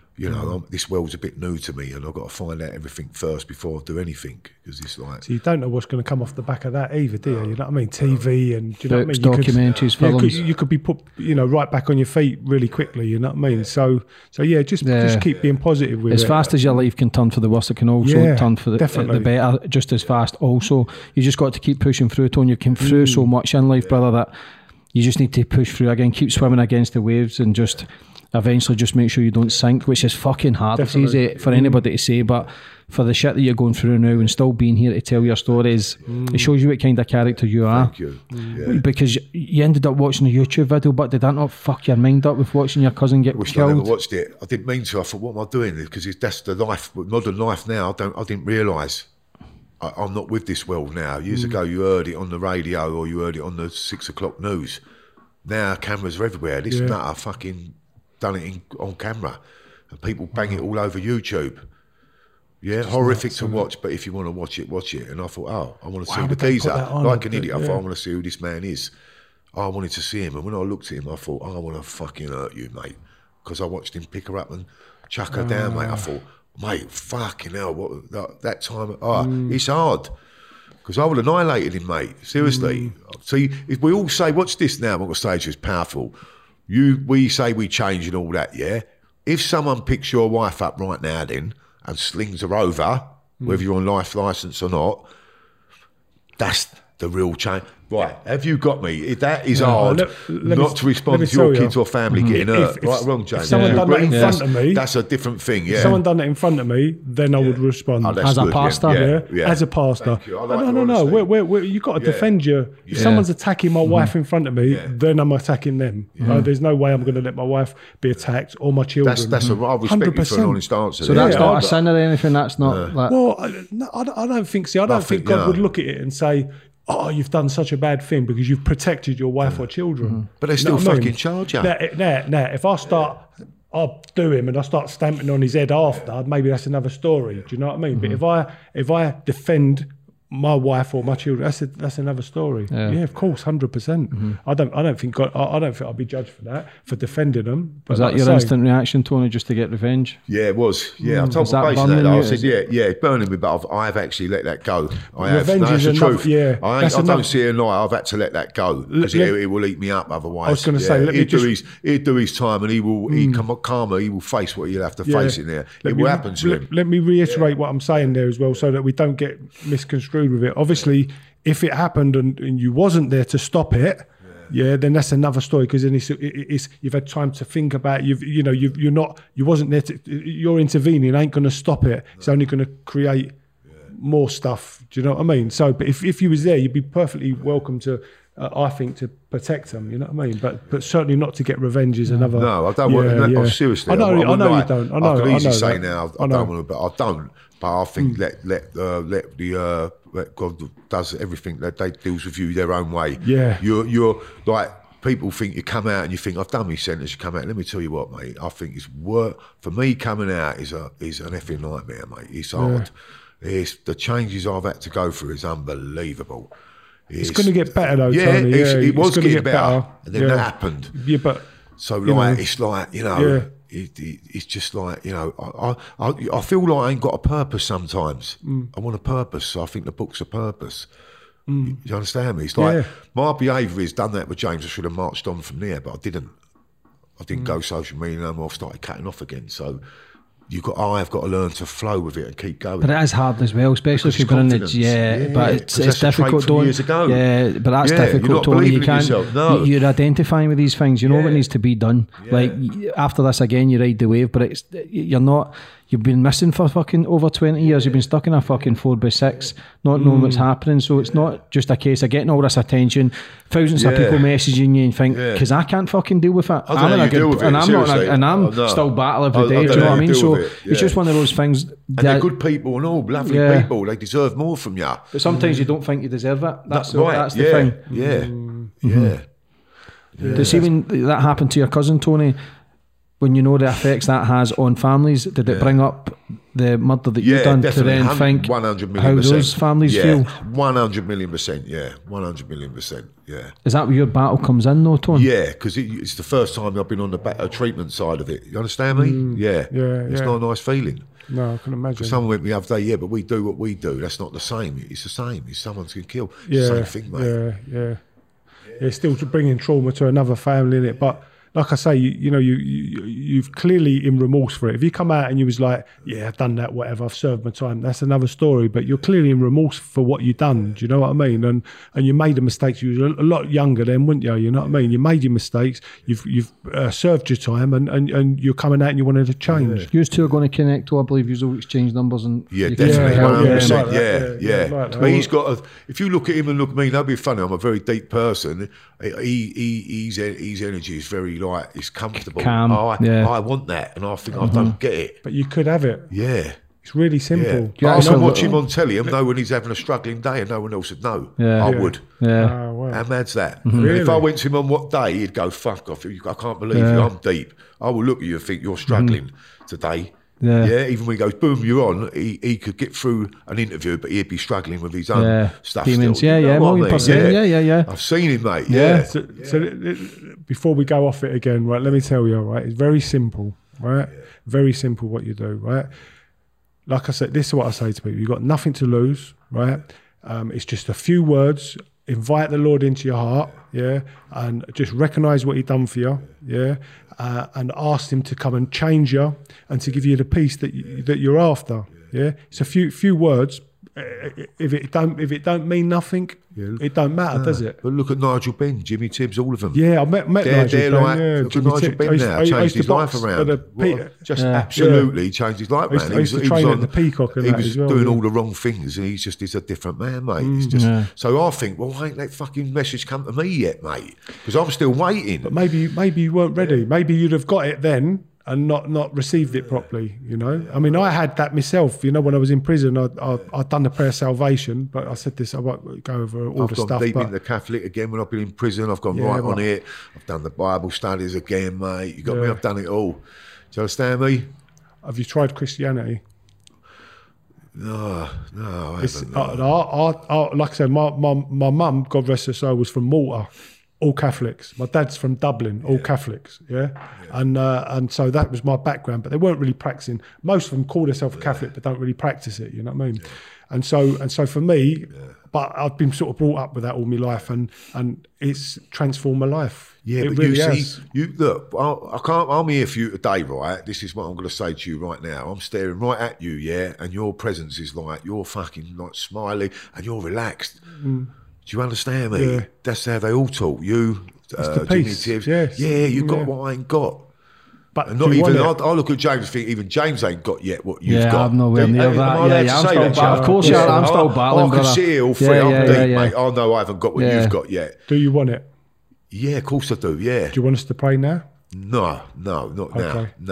this world's a bit new to me and I've got to find out everything first before I do anything because it's like... So you don't know what's going to come off the back of that either, do you? You know what I mean? TV and... Do you know what I mean? Documentaries, films. You could be put, right back on your feet really quickly, you know what I mean? So just keep being positive with it. As fast as your life can turn for the worse, it can also turn for the better just as fast also. You just got to keep pushing through, Tony. You came through so much in life, brother, that you just need to push through again, keep swimming against the waves and just... eventually just make sure you don't sink, which is fucking hard. Definitely. It's easy for anybody to say, but for the shit that you're going through now and still being here to tell your stories, it shows you what kind of character you are. Thank you. Because you ended up watching a YouTube video, but did that not fuck your mind up with watching your cousin get killed? I never watched it. I didn't mean to. I thought, what am I doing? Because that's the life, modern life now. I didn't realise. I'm not with this world now. Years ago, you heard it on the radio or you heard it on the 6 o'clock news. Now cameras are everywhere. This nutter fucking done it on camera and people bang it all over YouTube. Yeah, horrific to watch, but if you want to watch it. And I thought, I want to see the geezer. Like an idiot, I thought, I want to see who this man is. I wanted to see him, and when I looked at him, I thought, I want to fucking hurt you, mate. Because I watched him pick her up and chuck her down, mate. I thought, mate, fucking hell, that time, it's hard. Because I would have annihilated him, mate. Seriously. See, if we all say, watch this now, I'm going to say it's powerful. We say we change and all that, yeah? If someone picks your wife up right now then and slings her over, whether you're on life licence or not, that's the real change. Right, have you got me? That is hard not to respond to your kids or family getting hurt. Right, wrong, James. If someone done that in front of me... That's a different thing, yeah. If someone done that in front of me, then I would respond. As a pastor? Yeah. As a pastor. No. You've got to defend your... If someone's attacking my wife in front of me, then I'm attacking them. There's no way I'm going to let my wife be attacked or my children. I respect you for an honest answer. So that's not a sin or anything? That's not... Well, I don't think so. I don't think God would look at it and say... you've done such a bad thing because you've protected your wife or children. But they're still fucking charge you. Now, if I'll do him and I start stamping on his head after, maybe that's another story. Do you know what I mean? But if I defend my wife or my children, that's another story. Yeah, of course, 100%. I don't think I'll be judged for that, for defending them. But was that your instant reaction, Tony, just to get revenge? Yeah, it was. Yeah, I told my base that. I said, it's burning me, but I've actually let that go. Revenge is the truth. Yeah, I don't see it lie. I've had to let that go because it will eat me up otherwise. I was going to say, he'll do his time, and he come calmer. He will face what he'll have to face in there. It will happen to him. Let me reiterate what I'm saying there as well, so that we don't get misconstrued with it. Obviously, if it happened and you wasn't there to stop it, then that's another story. Because then it's you've had time to think about it. You wasn't there. You're intervening. Ain't going to stop it. It's only going to create more stuff. Do you know what I mean? So, but if you was there, you'd be perfectly welcome to. I think to protect them, you know what I mean, but certainly not to get revenge is another. No, I don't want. Seriously, I know you don't. I know. I could easily say now I don't want to, but I don't. But I think let God does everything, that they deals with you their own way. Yeah. You're like, people think you come out and you think, I've done my sentence, you come out. Let me tell you what, mate, I think it's work. For me, coming out is an effing nightmare, mate. It's hard. It's, the changes I've had to go through is unbelievable. It's going to get better though, yeah, Tony. it was getting better. And then that happened. Yeah, but... So like, it's like, you know, it's just like, you know, I feel like I ain't got a purpose sometimes. I want a purpose. So I think the book's a purpose. You understand me? It's like, my behaviour is done that with James. I should have marched on from there, but I didn't. I didn't go social media no more. I started cutting off again. So I've got to learn to flow with it and keep going. But it is hard as well, especially if you've been in the but it's difficult. Years ago. Yeah, but that's difficult. Tony, you can't. No. You're identifying with these things. You know what needs to be done. Like after this again, you ride the wave, but you're not. You've been missing for fucking over 20 years. You've been stuck in a fucking 4x6, not knowing what's happening. So it's not just a case of getting all this attention, thousands of people messaging you and think, because I can't fucking deal with it. I'm still battle every day. Do you know what I mean? So it's just one of those things. And they're good people and all, lovely people. They deserve more from you. But sometimes you don't think you deserve it. That's the thing. Does even that happen to your cousin, Tony? When you know the effects that has on families, did it bring up the murder that you've done to then think 100 million how those families feel? 100 million%, yeah. 100 million%, yeah. Is that where your battle comes in though, Tony? Yeah, because it's the first time I've been on the treatment side of it. You understand me? It's not a nice feeling. No, I can imagine. Someone went the other day, but we do what we do. That's not the same. It's the same. If someone's been killed, it's the same thing, mate. Yeah. It's still bringing trauma to another family, innit? But like I say, you've clearly in remorse for it. If you come out and you was like, yeah, I've done that, whatever, I've served my time, that's another story. But you're clearly in remorse for what you've done. Do you know what I mean? And you made the mistakes. You were a lot younger then, weren't you? You know what I mean? You made your mistakes. You've served your time, and you're coming out and you wanted to change. You two are going to connect. I believe you'll exchange numbers and definitely, 100%. But he's got. If you look at him and look at me, that'd be funny. I'm a very deep person. His energy is very like, it's comfortable. Calm, I want that, and I think I don't get it. But you could have it. Yeah. It's really simple. Yeah. I watch him on telly and know when he's having a struggling day and no one else would know. I would. Yeah. Oh, wow. How mad's that? Really? If I went to him on what day, he'd go, fuck off, I can't believe you, I'm deep. I will look at you and think, you're struggling today. Yeah, even when he goes, boom, you're on, he could get through an interview, but he'd be struggling with his own stuff demons. Still. Yeah, Yeah. I've seen him, mate. Yeah. So before we go off it again, right, let me tell you, right, it's very simple, right? Very simple what you do, right? Like I said, this is what I say to people. You've got nothing to lose, right? It's just a few words. Invite the Lord into your heart, and just recognise what He's done for you, and ask Him to come and change you and to give you the peace that you're after, It's a few words. If it don't mean nothing, it don't matter, does it? But look at Nigel Benn, Jimmy Tibbs, all of them. Yeah, I met Nigel Benn. Look at Nigel Benn now, changed his life around. Just absolutely changed his life around. I used to train at the Peacock and he that was as well. doing all the wrong things, and he's a different man, mate. It's just so I think, well, ain't that fucking message come to me yet, mate? Because I'm still waiting. But maybe you weren't ready. Maybe you'd have got it then and not received it properly, you know. I mean, I had that myself, you know, when I was in prison. I'd done the prayer of salvation, but I said this, I won't go over all the stuff. I've gone deep into Catholic again when I've been in prison. I've gone right on it. I've done the Bible studies again, mate. You got me, I've done it all. Do you understand me? Have you tried Christianity? No, I haven't. Like I said, my mum, God rest her soul, was from Malta. All Catholics. My dad's from Dublin, all Catholics, and so that was my background. But they weren't really practicing. Most of them call themselves Catholic, but don't really practice it. You know what I mean? And so for me, but I've been sort of brought up with that all my life, and it's transformed my life. Yeah, it but really you see, look, I'm here for you today, right? This is what I'm going to say to you right now. I'm staring right at you, and your presence is like, you're fucking like smiling and you're relaxed. Do you understand me? Yeah. That's how they all talk. You, Jimmy Tibbs. Yes. Yeah, you got what I ain't got. But and not even, I look at James and think even James ain't got yet what you've got. Yeah, I'm nowhere near that. I'm still battling. Of course, I'm still battling. I can see it all three. I'm deep, mate. I know I haven't got what you've got yet. Do you want it? Yeah, of course I do, yeah. Do you want us to pray now? No, not now. No.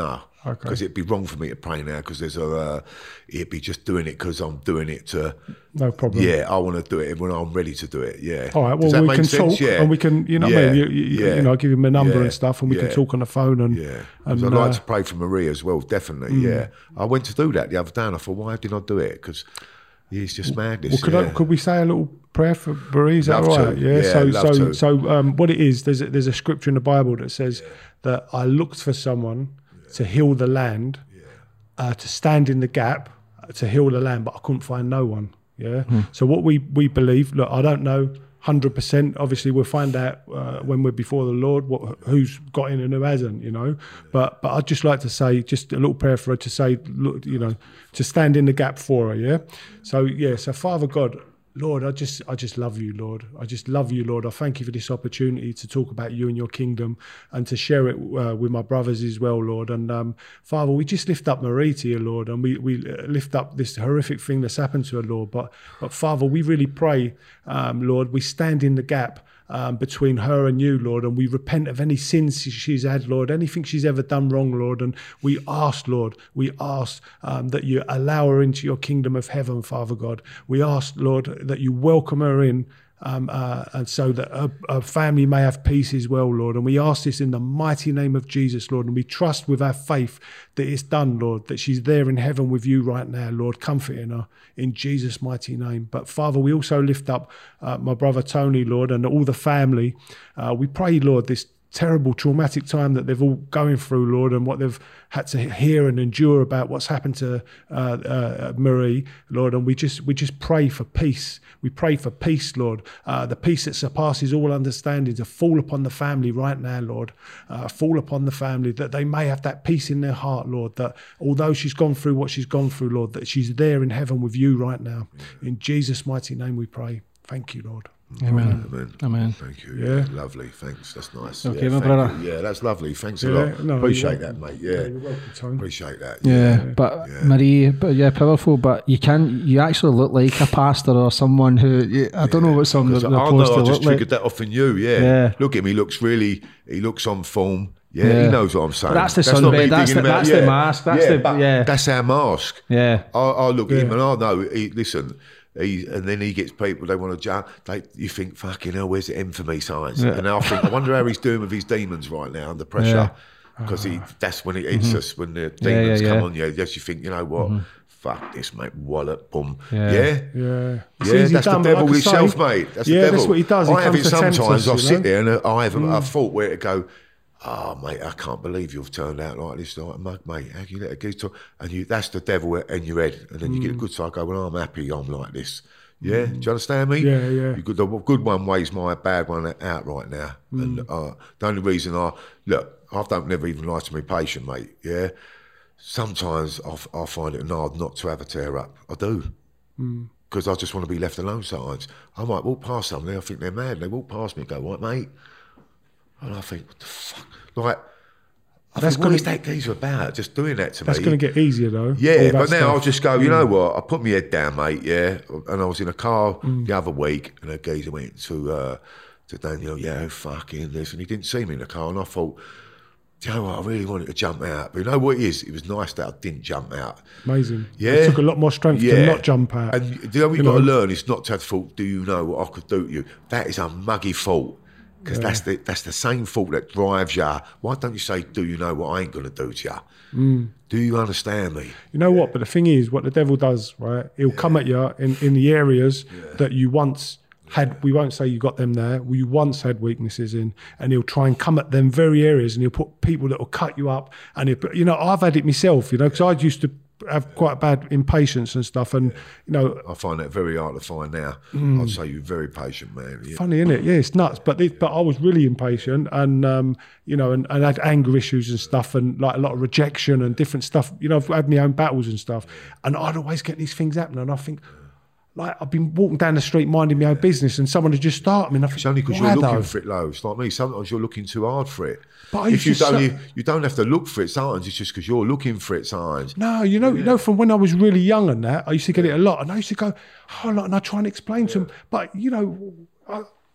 because it'd be wrong for me to pray now because there's it'd be just doing it because I'm doing it to. No problem. Yeah, I want to do it when I'm ready to do it. Yeah. All right. Well, we can talk, and we can, you know, what I mean, you know, give him a number and stuff, and we can talk on the phone. And and I'd like to pray for Marie as well. Definitely. Yeah. I went to do that the other day, and I thought, why didn't I do it? Because it's just madness. Well, could we say a little prayer for Marie? Is that all right? Yeah. So what it is, there's a scripture in the Bible that says that I looked for someone to heal the land, to stand in the gap, to heal the land, but I couldn't find no one. Yeah. So what we believe, look, I don't know 100%. Obviously, we'll find out when we're before the Lord who's got in and who hasn't, you know. But I'd just like to say just a little prayer for her to say, look, you know, to stand in the gap for her. Yeah. So so Father God, Lord, I just love you, Lord. I just love you, Lord. I thank you for this opportunity to talk about you and your kingdom and to share it with my brothers as well, Lord. And Father, we just lift up Marie to you, Lord, and we lift up this horrific thing that's happened to her, Lord. But Father, we really pray, Lord, we stand in the gap between her and you, Lord, and we repent of any sins she's had, Lord, anything she's ever done wrong, Lord, and we ask, Lord, that you allow her into your kingdom of heaven, Father God. We ask, Lord, that you welcome her in, and so that her family may have peace as well, Lord. And we ask this in the mighty name of Jesus, Lord, and we trust with our faith that it's done, Lord, that she's there in heaven with you right now, Lord, comforting her in Jesus' mighty name. But Father, we also lift up my brother Tony, Lord, and all the family. We pray, Lord, this terrible traumatic time that they've all going through, Lord, and what they've had to hear and endure about what's happened to Marie, Lord, and we just pray for peace. We pray for peace, Lord, the peace that surpasses all understanding to fall upon the family right now, Lord, fall upon the family, that they may have that peace in their heart, Lord, that although she's gone through what she's gone through, Lord, that she's there in heaven with you right now. In Jesus' mighty name we pray. Thank you, Lord. Amen. Thank you. Yeah. Lovely. Thanks. That's nice. Okay, my brother. You. Yeah, that's lovely. Thanks a lot. No, appreciate that, mate. Yeah. You're welcome, Tom. Appreciate that. Marie, powerful, but you actually look like a pastor or someone who, I don't know what some of the supposed to look like. I just triggered that off in you, yeah. Look at him, he looks on form. Yeah, he knows what I'm saying. But that's the sunbed, that's the mask. That's our mask. Yeah. I look at him and I know, listen, and then he gets people, they want to jump. You think, fucking hell, where's the M for me signs? Yeah. And I think, I wonder how he's doing with his demons right now under pressure. Because that's when it hits us, when the demons come on you. Yes, you think, you know what? Fuck this, mate. Wallop, boom. Yeah. That's the devil himself, mate. That's the devil. That's what he does. I have it sometimes. I sit there and I have a thought where to go, oh, mate, I can't believe you've turned out like this, like a mug, mate. How can you let a geese talk? And that's the devil in your head. And then you get a good side, go, well, I'm happy I'm like this. Yeah? Do you understand me? Yeah. The good one weighs my bad one out right now. And the only reason I don't never even lie to my patient, mate, yeah? Sometimes I find it hard not to have a tear up. I do. Because I just want to be left alone sometimes. I might walk past somebody, I think they're mad. They walk past me and go, what, mate? And I think, what the fuck? Like, what is that geezer about? Just doing that to me. That's going to get easier, though. Yeah, but now I'll just go, you know what? I put my head down, mate, yeah? And I was in a car the other week, and a geezer went to Daniel, fucking this, and he didn't see me in the car, and I thought, do you know what? I really wanted to jump out. But you know what it is? It was nice that I didn't jump out. Amazing. Yeah. It took a lot more strength to not jump out. And the only thing you've got to learn is not to have thought, do you know what I could do to you? That is a muggy thought. Because that's the same thought that drives you. Why don't you say, do you know what I ain't going to do to you? Do you understand me? You know what? But the thing is, what the devil does, right? He'll come at you in the areas that you once had. We won't say you got them there. We once had weaknesses in, and he'll try and come at them very areas, and he'll put people that will cut you up. And I've had it myself, because I used to have quite bad impatience and stuff, and I find that very hard to find now. I'd say you're very patient, man. Funny, isn't it? Yeah, it's nuts. But I was really impatient, and and had anger issues and stuff, and like a lot of rejection and different stuff. I've had my own battles and stuff, and I'd always get these things happening, and I think, like, I've been walking down the street minding my own business, and someone would just start me. And I think, it's only because you're looking for it, low. It's like me. Sometimes you're looking too hard for it. But if you don't have to look for it. Sometimes it's just because you're looking for it. Sometimes. No, from when I was really young and that, I used to get it a lot, and I used to go, and I try and explain to them. But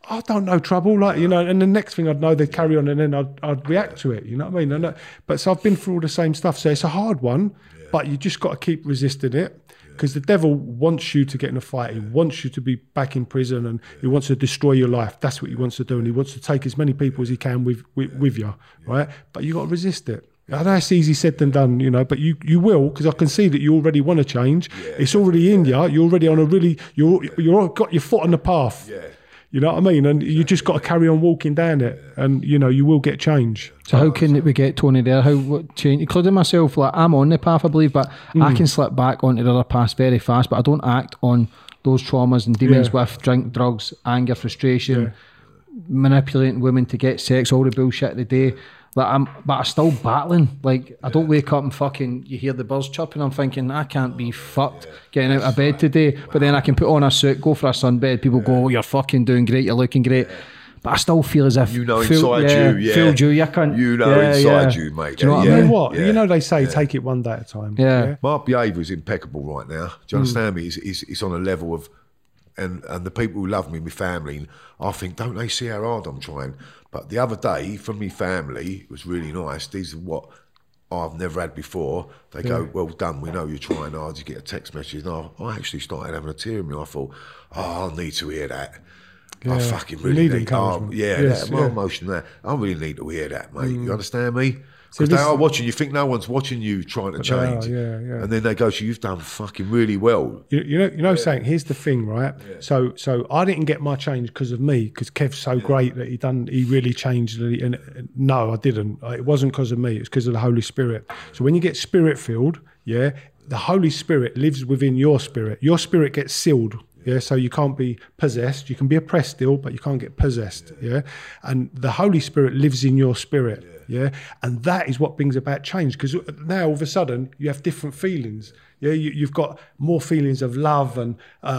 I don't know trouble, like, you know, and the next thing I'd know, they'd carry on and then I'd react to it, you know what I mean? But so I've been through all the same stuff. So it's a hard one, but you just got to keep resisting it because the devil wants you to get in a fight. He wants you to be back in prison and he wants to destroy your life. That's what he wants to do. And he wants to take as many people as he can with you, right? But you got to resist it. I know it's easy said than done, you know, but you will, because I can see that you already want to change. It's already in you. You're already on a really, you're got your foot on the path. You know what I mean? And you just got to carry on walking down it, and you know you will get change. So how can we get Tony there? What change? Including myself, like I'm on the path, I believe, but I can slip back onto the other path very fast. But I don't act on those traumas and demons with drink, drugs, anger, frustration, manipulating women to get sex, all the bullshit of the day. Like I'm still battling. Like I don't wake up and fucking you hear the birds chirping. I'm thinking I can't be fucked getting out of bed today. But then I can put on a suit, go for a sunbed. People go, oh, you're fucking doing great. You're looking great. But I still feel as if you know inside you, fooled you. You can't. You know inside you, mate. Do you know what I mean? What you know? They say take it one day at a time. My behaviour is impeccable right now. Do you understand me? It's on a level of, and the people who love me, my family, I think, don't they see how hard I'm trying? But the other day, from my family, it was really nice. These are what I've never had before. They go, well done, we know you're trying hard. You get a text message. And I actually started having a tear in me. I thought, I need to hear that. I fucking really need encouragement. My emotion there. I really need to hear that, mate. You understand me? Because they are watching. You think no one's watching you trying to change. And then they go, so you've done fucking really well. You know, saying, here's the thing, right? So I didn't get my change because of me, because Kev's so great that he really changed. And no, I didn't. It wasn't because of me. It's because of the Holy Spirit. So when you get Spirit filled, the Holy Spirit lives within your spirit. Your spirit gets sealed. So you can't be possessed. You can be oppressed still, but you can't get possessed. And the Holy Spirit lives in your spirit. And that is what brings about change, because now all of a sudden you have different feelings. You've got more feelings of love and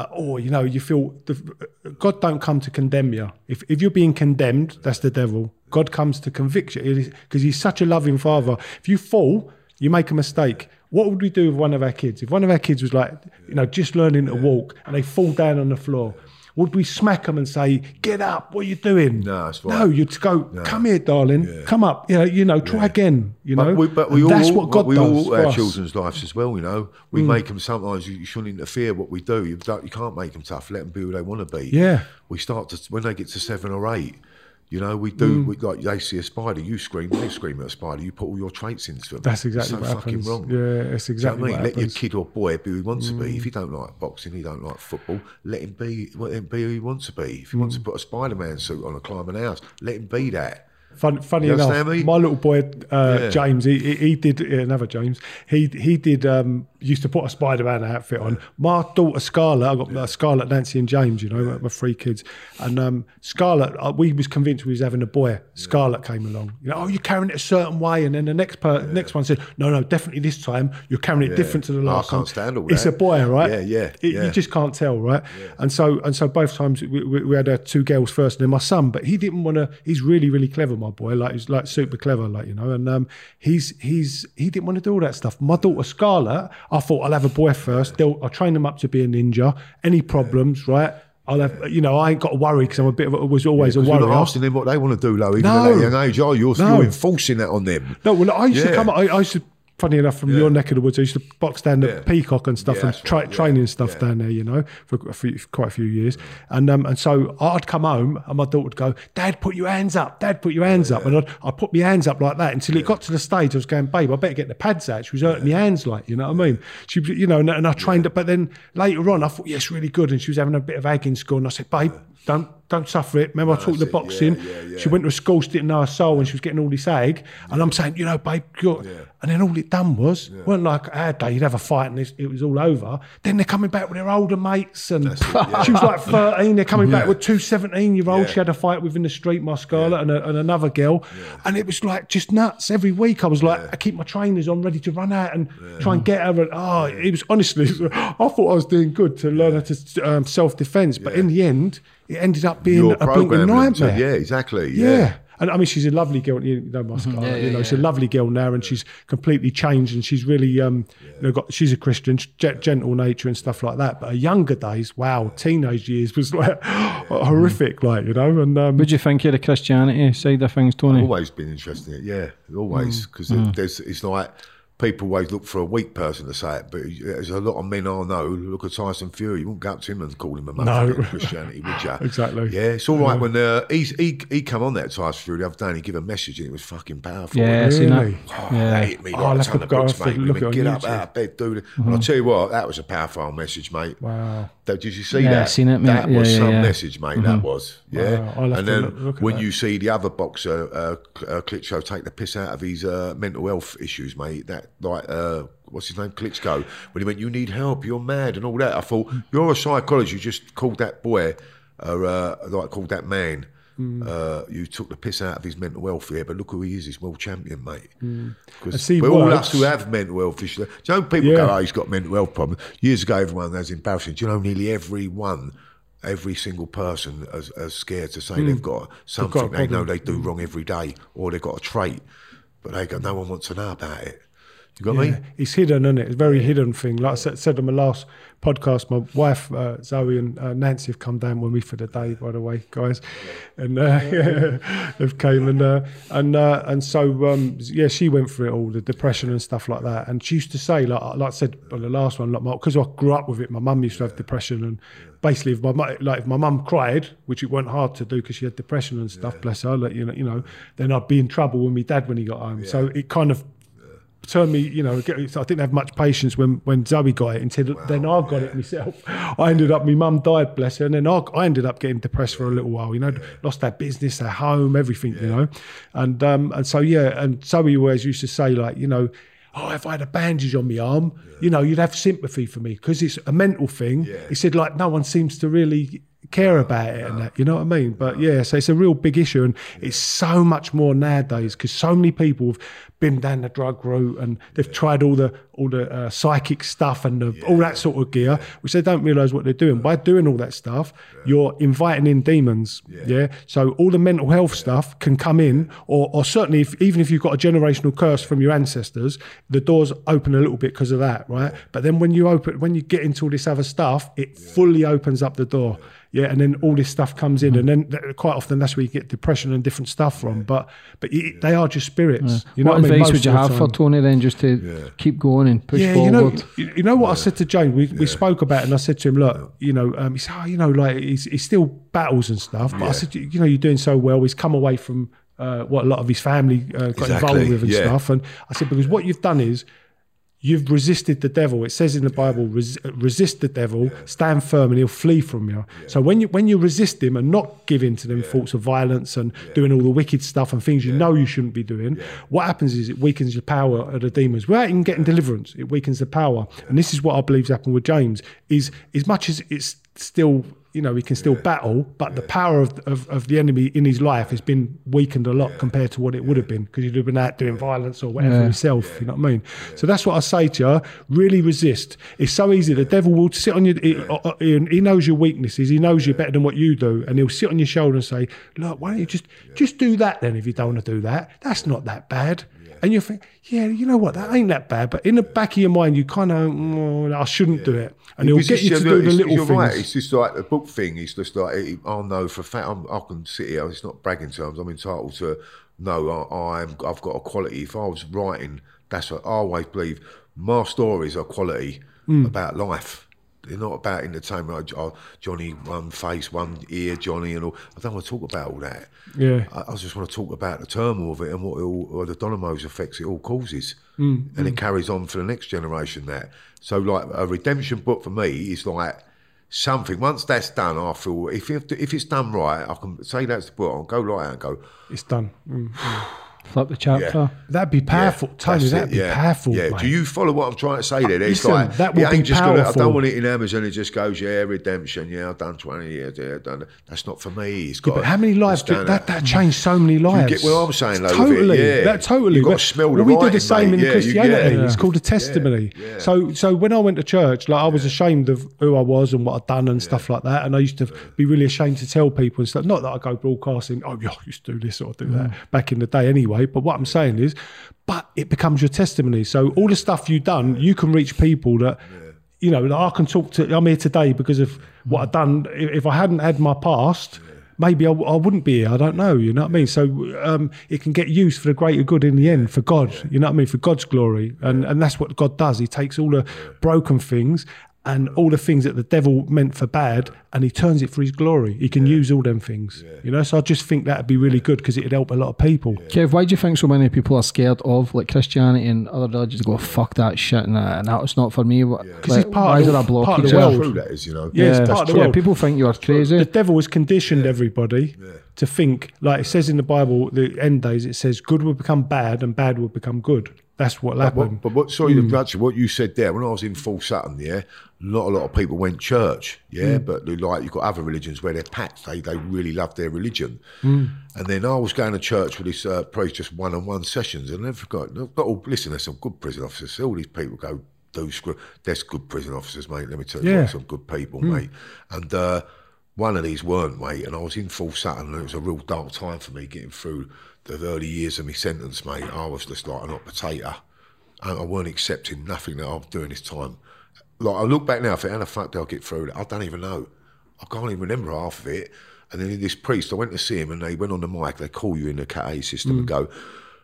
you feel God don't come to condemn you. If you're being condemned, that's the devil. God comes to convict you because he's such a loving father. If you fall, you make a mistake. What would we do with one of our kids? If one of our kids was like, just learning to walk and they fall down on the floor, would we smack them and say, get up, what are you doing? No, that's right. No, you'd go, come here, darling, come up, try again, But that's what God does. All our children's lives as well, We make them sometimes, you shouldn't interfere what we do. You can't make them tough, let them be who they want to be. We start to, when they get to 7 or 8, we do, like they see a spider, you scream, they scream at a spider, you put all your traits into them. That's exactly what happens. Wrong. It's exactly what happens. Let your kid or boy be who he wants to be. If he don't like boxing, he don't like football, let him be who he wants to be. If he wants to put a Spider-Man suit on and climb an house, let him be that. Funny enough, my little boy James, he did another James. He did used to put a Spider-Man outfit on. My daughter Scarlett, I got Scarlett, Nancy, and James. My 3 kids, and Scarlett, we was convinced we was having a boy. Scarlett came along. You're carrying it a certain way, and then the next one said, no, definitely this time you're carrying it different to the last I time. can't stand all It's that. a boy, right? You just can't tell, right? And so both times we had 2 girls first, and then my son, but he didn't want to. He's really, really clever, my boy. He's super clever, and he didn't want to do all that stuff. My daughter Scarlett, I thought I'll have a boy first. I'll train them up to be a ninja. Any problems, right? I'll have, I ain't got to worry because I'm was always a worrier. You're not asking them what they want to do, though, even at that young age. You're enforcing that on them. No, well, I used to come. I used to. Funny enough, from your neck of the woods, I used to box down the Peacock and stuff, and training stuff down there, for quite a few years. And so I'd come home and my daughter would go, Dad, put your hands up. Dad, put your hands up. And I'd put my hands up like that until it got to the stage I was going, babe, I better get the pads out. She was hurting my hands, you know what I mean? She, and I trained it. But then later on, I thought, it's really good. And she was having a bit of ag in school. And I said, babe, don't suffer it. Remember, I taught the boxing. She went to a school, she didn't know her soul, and she was getting all this ag. And I'm saying, babe, and then all it done was, weren't like our day, you'd have a fight and it was all over. Then they're coming back with their older mates, and she was like 13. They're coming back with 2 17-year-olds. She had a fight with in the street, my Scarlett, and another girl, and it was like just nuts. Every week I was like, I keep my trainers on, ready to run out and try and get her. And it was honestly, I thought I was doing good to learn her to self-defense, but in the end, it ended up being a blinking nightmare. Yeah, exactly. And I mean, she's a lovely girl. You know, she's a lovely girl now, and she's completely changed. And she's really, she's a Christian, gentle nature and stuff like that. But her younger days, wow, teenage years was like horrific, like, you know. And what do you think of the Christianity side of things, Tony? I've always been interested in it, yeah, always, because it's like. People always look for a weak person to say it, but there's a lot of men I know. Look at Tyson Fury. You wouldn't go up to him and call him a mother of Christianity, would you? Exactly. Yeah, it's all right when he come on that Tyson Fury the other day and he gave a message and it was fucking powerful. Yeah, really? That hit me like a ton of bricks, mate. Get up out of bed, dude. And I'll tell you what, that was a powerful message, mate. Wow. Did you see that? I've seen it, mate. That was some message, mate. That was, Wow. And then when you see the other boxer, Klitschko, take the piss out of his mental health issues, mate, that like, what's his name, Klitschko, when he went, you need help, you're mad and all that. I thought, you're a psychologist, you just called that boy, called that man, you took the piss out of his mental health here, but look who he is, he's world champion, mate. Because we all us who have mental health issues. Do you know, people go, oh, he's got mental health problems. Years ago, everyone was embarrassing. Do you know, nearly every single person is scared to say they've got something they know they do wrong every day, or they've got a trait, but they go, no one wants to know about it. You got me? It's hidden, isn't it? It's a very hidden thing. Like I said on my last podcast, my wife, Zoe and Nancy have come down with me for the day, by the way, guys. And they've came and so she went through it all, the depression and stuff like that. And she used to say, like I said on the last one, because I grew up with it, my mum used to have depression, and basically if my mum cried, which it wasn't hard to do because she had depression and stuff, bless her, like, you know, then I'd be in trouble with my dad when he got home. So it kind of turned me, you know, I didn't have much patience when Zoe got it until then I got it myself. I ended up, my mum died, bless her, and then I ended up getting depressed for a little while, you know, lost our business, our home, everything, you know. And so, and Zoe always used to say, like, you know, oh, if I had a bandage on my arm, you know, you'd have sympathy for me because it's a mental thing. He said, like, no one seems to really care about it and that, you know what I mean? But so it's a real big issue, and it's so much more nowadays because so many people have been down the drug route and they've tried all the psychic stuff and all that sort of gear, which they don't realise what they're doing. By doing all that stuff, you're inviting in demons. So all the mental health stuff can come in, or certainly even if you've got a generational curse from your ancestors, the doors open a little bit because of that, right? But then when you get into all this other stuff, it fully opens up the door. And then all this stuff comes in, and then quite often that's where you get depression and different stuff from. But they are just spirits. You know what advice would you have for Tony then, just to keep going and push forward? You know what I said to James? We spoke about it, and I said to him, look, you know, he said, oh, you know, like he still battles and stuff. But I said, you know, you're doing so well. He's come away from what a lot of his family got involved with and stuff. And I said, because what you've done is, you've resisted the devil. It says in the Bible, resist the devil, stand firm, and he'll flee from you. So when you resist him and not give in to them thoughts of violence and doing all the wicked stuff and things you know you shouldn't be doing, what happens is it weakens the power of the demons. Without even getting deliverance, it weakens the power. And this is what I believe's happened with James, is as much as it's still, you know, he can still battle, but the power of the enemy in his life has been weakened a lot compared to what it would have been, because he'd have been out doing violence or whatever himself, you know what I mean? So that's what I say to you, really resist. It's so easy. The devil will sit on you, he knows your weaknesses, he knows you better than what you do, and he'll sit on your shoulder and say, look, why don't you just do that then if you don't want to do that? That's not that bad. And you think, yeah, you know what, that ain't that bad. But in the back of your mind, you kind of, I shouldn't do it. And it'll get you to do the little things. Right. It's just like the book thing. It's just like, I know for a fact, I can sit here, it's not bragging terms, I'm entitled to know I've got a quality. If I was writing, that's what I always believe. My stories are quality about life. They're not about entertainment. Johnny, one face, one ear, Johnny, and all. I don't want to talk about all that. Yeah, I just want to talk about the turmoil of it and what the dominoes effects it all causes, and it carries on for the next generation. That so like a redemption book for me is like something. Once that's done, I feel if it's done right, I can say that's the book. I'll go right out and go, it's done. Flip the chapter. That'd be powerful. Tony, that'd be powerful. Yeah. Mate. Do you follow what I'm trying to say there? It's Listen, like, that would be powerful. I don't want it in Amazon. It just goes, redemption. Yeah, I've done 20 years. Yeah, I've done that. That's not for me. It's got. But how many lives? That changed so many lives. You get what I'm saying, though? Totally. Yeah. Totally. You've got to smell the we writing, do the same mate. in Christianity. It's called a testimony. Yeah. So when I went to church, like I was ashamed of who I was and what I'd done and stuff like that. And I used to be really ashamed to tell people and stuff. Not that I go broadcasting, I used to do this or do that back in the day anyway. But what I'm saying is, but it becomes your testimony. So all the stuff you've done, you can reach people that, you know, that I can talk to. I'm here today because of what I've done. If I hadn't had my past, maybe I wouldn't be here. I don't know. You know what I mean? So it can get used for the greater good in the end, for God. You know what I mean? For God's glory. And that's what God does. He takes all the broken things and all the things that the devil meant for bad, and he turns it for his glory. He can use all them things, you know. So I just think that'd be really good because it'd help a lot of people. Kev, why do you think so many people are scared of like Christianity and other religions? Go, fuck that shit, and that's not for me. Because it's part of the world. That is, you know. Yeah, it's part of the world. People think you're crazy. The devil has conditioned everybody to think, like it says in the Bible, the end days, it says good will become bad and bad will become good. That's what happened. But what you said there, when I was in Full Sutton, not a lot of people went church, but like you've got other religions where they're packed, they really love their religion. And then I was going to church with this priest, just one-on-one sessions, and I never forgot, listen, there's some good prison officers. All these people go, there's good prison officers, mate, let me tell you, some good people, mate. And one of these weren't, mate, and I was in Full Sutton, and it was a real dark time for me getting through the early years of my sentence, mate. I was just like an hot potato. I weren't accepting nothing that I'm doing this time. Like, I look back now and think, how the fuck did I get through that? I don't even know. I can't even remember half of it. And then this priest, I went to see him, and they went on the mic, they call you in the Cat A system and go,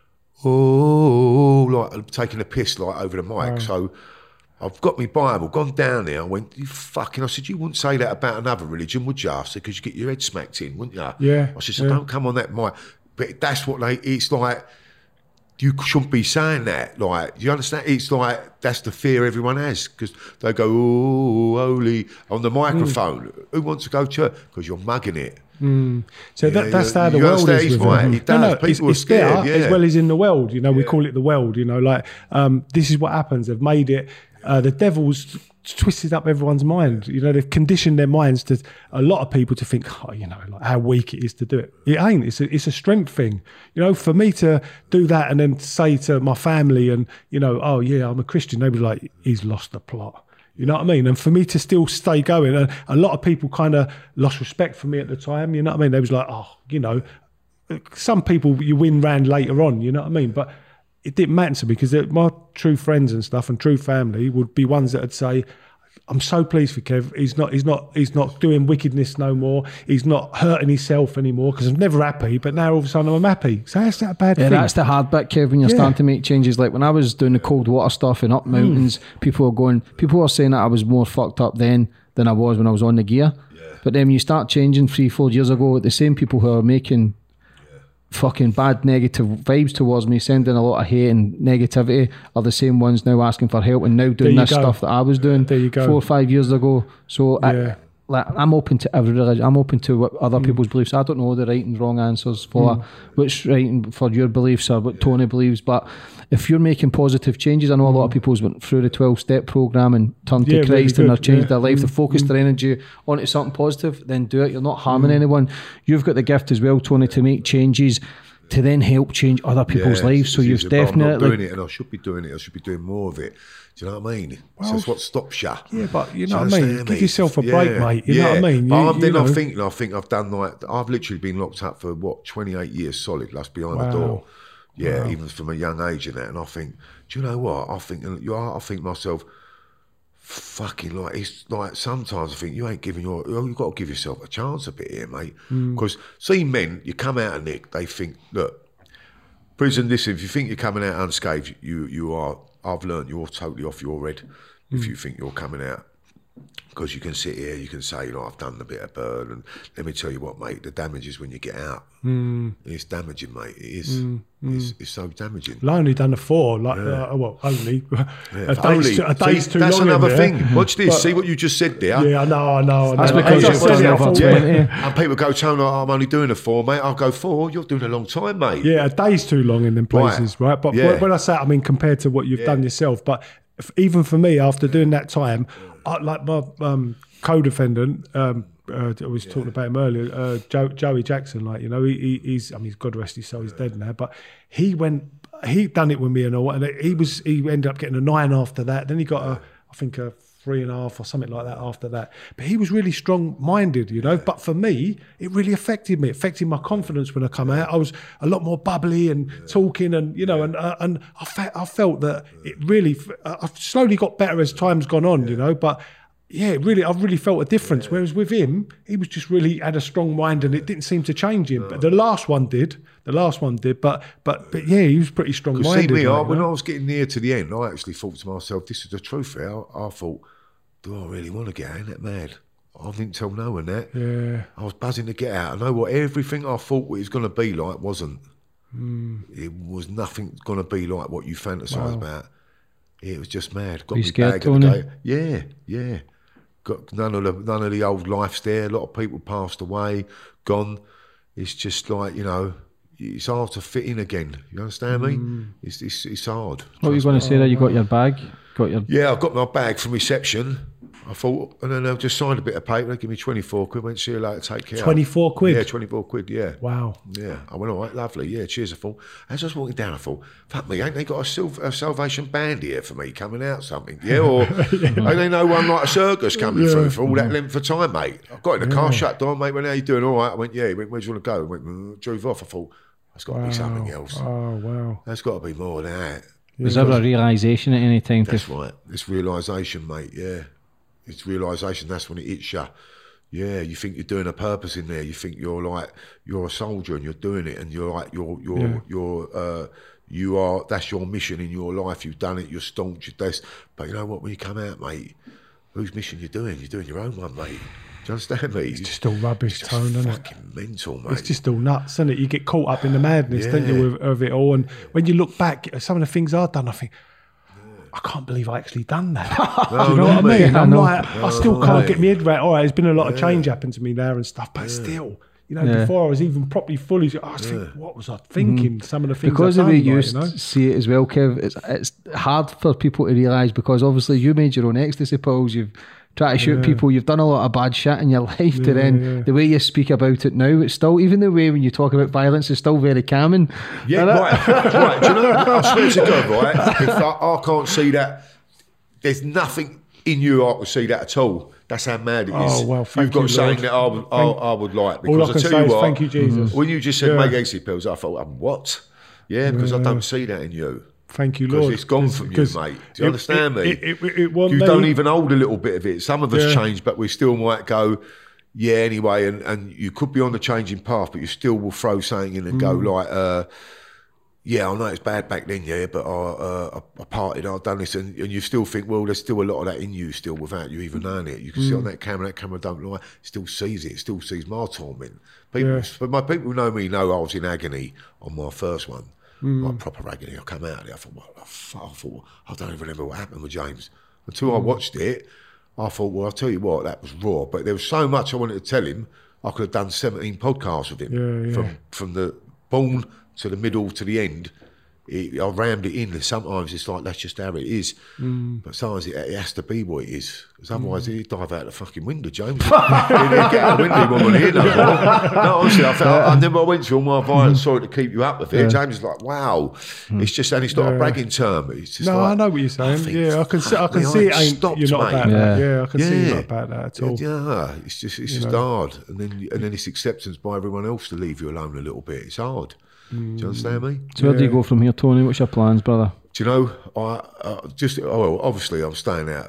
oh, like taking a piss like over the mic. So I've got my Bible, gone down there, I went, I said, you wouldn't say that about another religion, would you? I said, because you get your head smacked in, wouldn't you? Yeah. I said, so don't come on that mic. But that's what it's like, you shouldn't be saying that. Like, you understand? It's like, that's the fear everyone has, because they go, oh, holy, on the microphone. Who wants to go to church? Because you're mugging it. So that's how the world is. It's there as well as in the world. You know, we call it the world. You know, like this is what happens. They've made it. The devil's twisted up everyone's mind. You know, they've conditioned their minds to a lot of people to think, you know, like how weak it is to do it. It ain't. It's a strength thing. You know, for me to do that and then say to my family and, you know, oh yeah, I'm a Christian, they'd be like, he's lost the plot. You know what I mean? And for me to still stay going, and a lot of people kind of lost respect for me at the time. You know what I mean? They was like, oh, you know, some people you win round later on. You know what I mean? But it didn't matter to me because my true friends and stuff and true family would be ones that would say, I'm so pleased for Kev. He's not doing wickedness no more. He's not hurting himself anymore because I'm never happy. But now all of a sudden I'm happy. So that's that bad thing. That's the hard bit, Kev, when you're starting to make changes. Like when I was doing the cold water stuff and up mountains, people were saying that I was more fucked up then than I was when I was on the gear. Yeah. But then when you start changing 3-4 years ago, the same people who are making fucking bad negative vibes towards me, sending a lot of hate and negativity, are the same ones now asking for help and now doing this stuff that I was doing 4 or 5 years ago. So I'm open to every religion. I'm open to what other people's beliefs. I don't know the right and wrong answers for which right for your beliefs or what Tony believes, but if you're making positive changes, I know a lot of people's went through the 12-step program and turned to Christ and they've changed their life, they focused their energy onto something positive, then do it. You're not harming anyone. You've got the gift as well, Tony, to make changes to then help change other people's lives. So you've definitely... I'm not doing it, and I should be doing it. I should be doing more of it. Do you know what I mean? Well, that's what stops you. Yeah, but you know what I mean? Give yourself a break, mate. You know what I mean? I think I've done like... I've literally been locked up for, 28 years solid, that's behind the door. Yeah, even from a young age and that. And I think, do you know what? I think myself, fucking like, it's like sometimes I think you've got to give yourself a chance a bit here, mate. Because see men, you come out of Nick, they think, look, prison, listen, if you think you're coming out unscathed, you are, I've learned you're totally off your head if you think you're coming out. Because you can sit here, you can say, I've done a bit of burn, and let me tell you what, mate, the damage is when you get out. It's damaging, mate. It is. It's so damaging. Well, I only done a 4, only. A day's too that's long. Another thing. Watch this. See what you just said there. Yeah, I know. That's because you've done over 20. And people go, Tony, I'm only doing a 4, mate. I'll go 4. You're doing a long time, mate. Yeah, a day's too long in them places, right? But when I say, I mean, compared to what you've done yourself, but even for me, after doing that time, like my co-defendant, I was talking about him earlier, Joey Jackson, like, you know, he's God rest his soul, he's dead now, but he done it with me and all, and he ended up getting a 9 after that. Then he got I think a 3.5 or something like that after that. But he was really strong-minded, you know. But for me, it really affected me. It affected my confidence when I come out. I was a lot more bubbly and talking, and you know, and I felt that it really. I've slowly got better as time's gone on, you know. But yeah, really, I've really felt a difference. Whereas with him, he was just really had a strong mind, and it didn't seem to change him. But the last one did. But yeah, he was pretty strong-minded. See me, like, when I was getting near to the end, I actually thought to myself, "This is the truth." I thought, do I really want to get out? Ain't that mad? I didn't tell no one that. Yeah. I was buzzing to get out. I know what everything I thought it was going to be like wasn't. It was nothing going to be like what you fantasise about. It was just mad. Got you scared, Tony? Yeah. Got none of the old lives there. A lot of people passed away, gone. It's just like, you know, it's hard to fit in again. You understand me? It's hard. What were you going to say there? You got your bag? Yeah, I got my bag from reception. I thought, and then I just signed a bit of paper. They give me 24 quid. Went, see you later, take care. 24 quid? Yeah, 24 quid, yeah. Wow. Yeah, I went, all right, lovely. Yeah, cheers, I thought. As I was walking down, I thought, fuck me, ain't they got a Salvation Band here for me coming out something? Yeah, or ain't they know one like a circus coming through for all that length of time, mate? I got in the car, shut down, mate, went, how you doing? All right. I went, yeah. He went, where do you want to go? I went, drove off. I thought, that's got to be something else. Oh, wow. That's got to be more than that. Was there a realisation at any time? That's right. It's realisation, mate, yeah. It's realisation, that's when it hits you. Yeah, you think you're doing a purpose in there. You think you're a soldier and you're doing it, and you're like, you are, that's your mission in your life. You've done it, you're staunch, you're this. But you know what, when you come out, mate, whose mission you're doing? You're doing your own one, mate. Do you understand me? It's just all rubbish, Tone, isn't it? Fucking mental, mate. It's just all nuts, isn't it? You get caught up in the madness, don't you, of it all. And when you look back at some of the things I've done, I think, I can't believe I actually done that. Do you know what I mean? I'm like, I still can't get my head right. All right, there's been a lot of change happened to me there and stuff, but still, you know, before I was even properly fully, I was thinking, what was I thinking? Some of the things because I've the way done, you like, you know? see it as well, Kev, it's hard for people to realise, because obviously you made your own ecstasy pills, you've tried to shoot people, you've done a lot of bad shit in your life, to then the way you speak about it now, it's still, even the way when you talk about violence, is still very calming. Yeah, right. Do you know, I swear to God, right, if I can't see that, there's nothing in you I can see that at all. That's how mad it is. Oh, well, thank You've got you, something Lord. that I would like. Because All I can say is thank you, Jesus. When you just said make ecstasy pills, I thought, what? Yeah, because I don't see that in you. Thank you, Lord. Because it's gone from you, mate. Do you understand me? You don't even hold a little bit of it. Some of us change, but we still might go, yeah, anyway, and you could be on the changing path, but you still will throw something in and go like, yeah, I know it's bad back then, yeah, but I partied, I've done this, and you still think, well, there's still a lot of that in you still without you even knowing it. You can see on that camera don't lie, still sees it, still sees my torment. But my people who know me know I was in agony on my first one, like proper agony. I come out of there, I thought, what the fuck? I thought, I don't even remember what happened with James. Until I watched it, I thought, well, I'll tell you what, that was raw, but there was so much I wanted to tell him, I could have done 17 podcasts with him, from the born to the middle to the end. I rammed it in, and sometimes it's like, that's just how it is. But sometimes it has to be what it is, because otherwise he'd dive out the fucking window, James. He'd get out the window, he wouldn't hear no more. No, honestly, I went through all my violence, sorry to keep you up with it. James is like, wow. It's just, and it's not a bragging term. It's just I know what you're saying. I can see it ain't, you're not about that. Yeah, I can see you're not about that at all. Yeah, it's just hard. And then it's acceptance by everyone else to leave you alone a little bit. It's hard. Do you understand me? So where do you go from here, Tony? What's your plans, brother? Do you know? Obviously, I'm staying out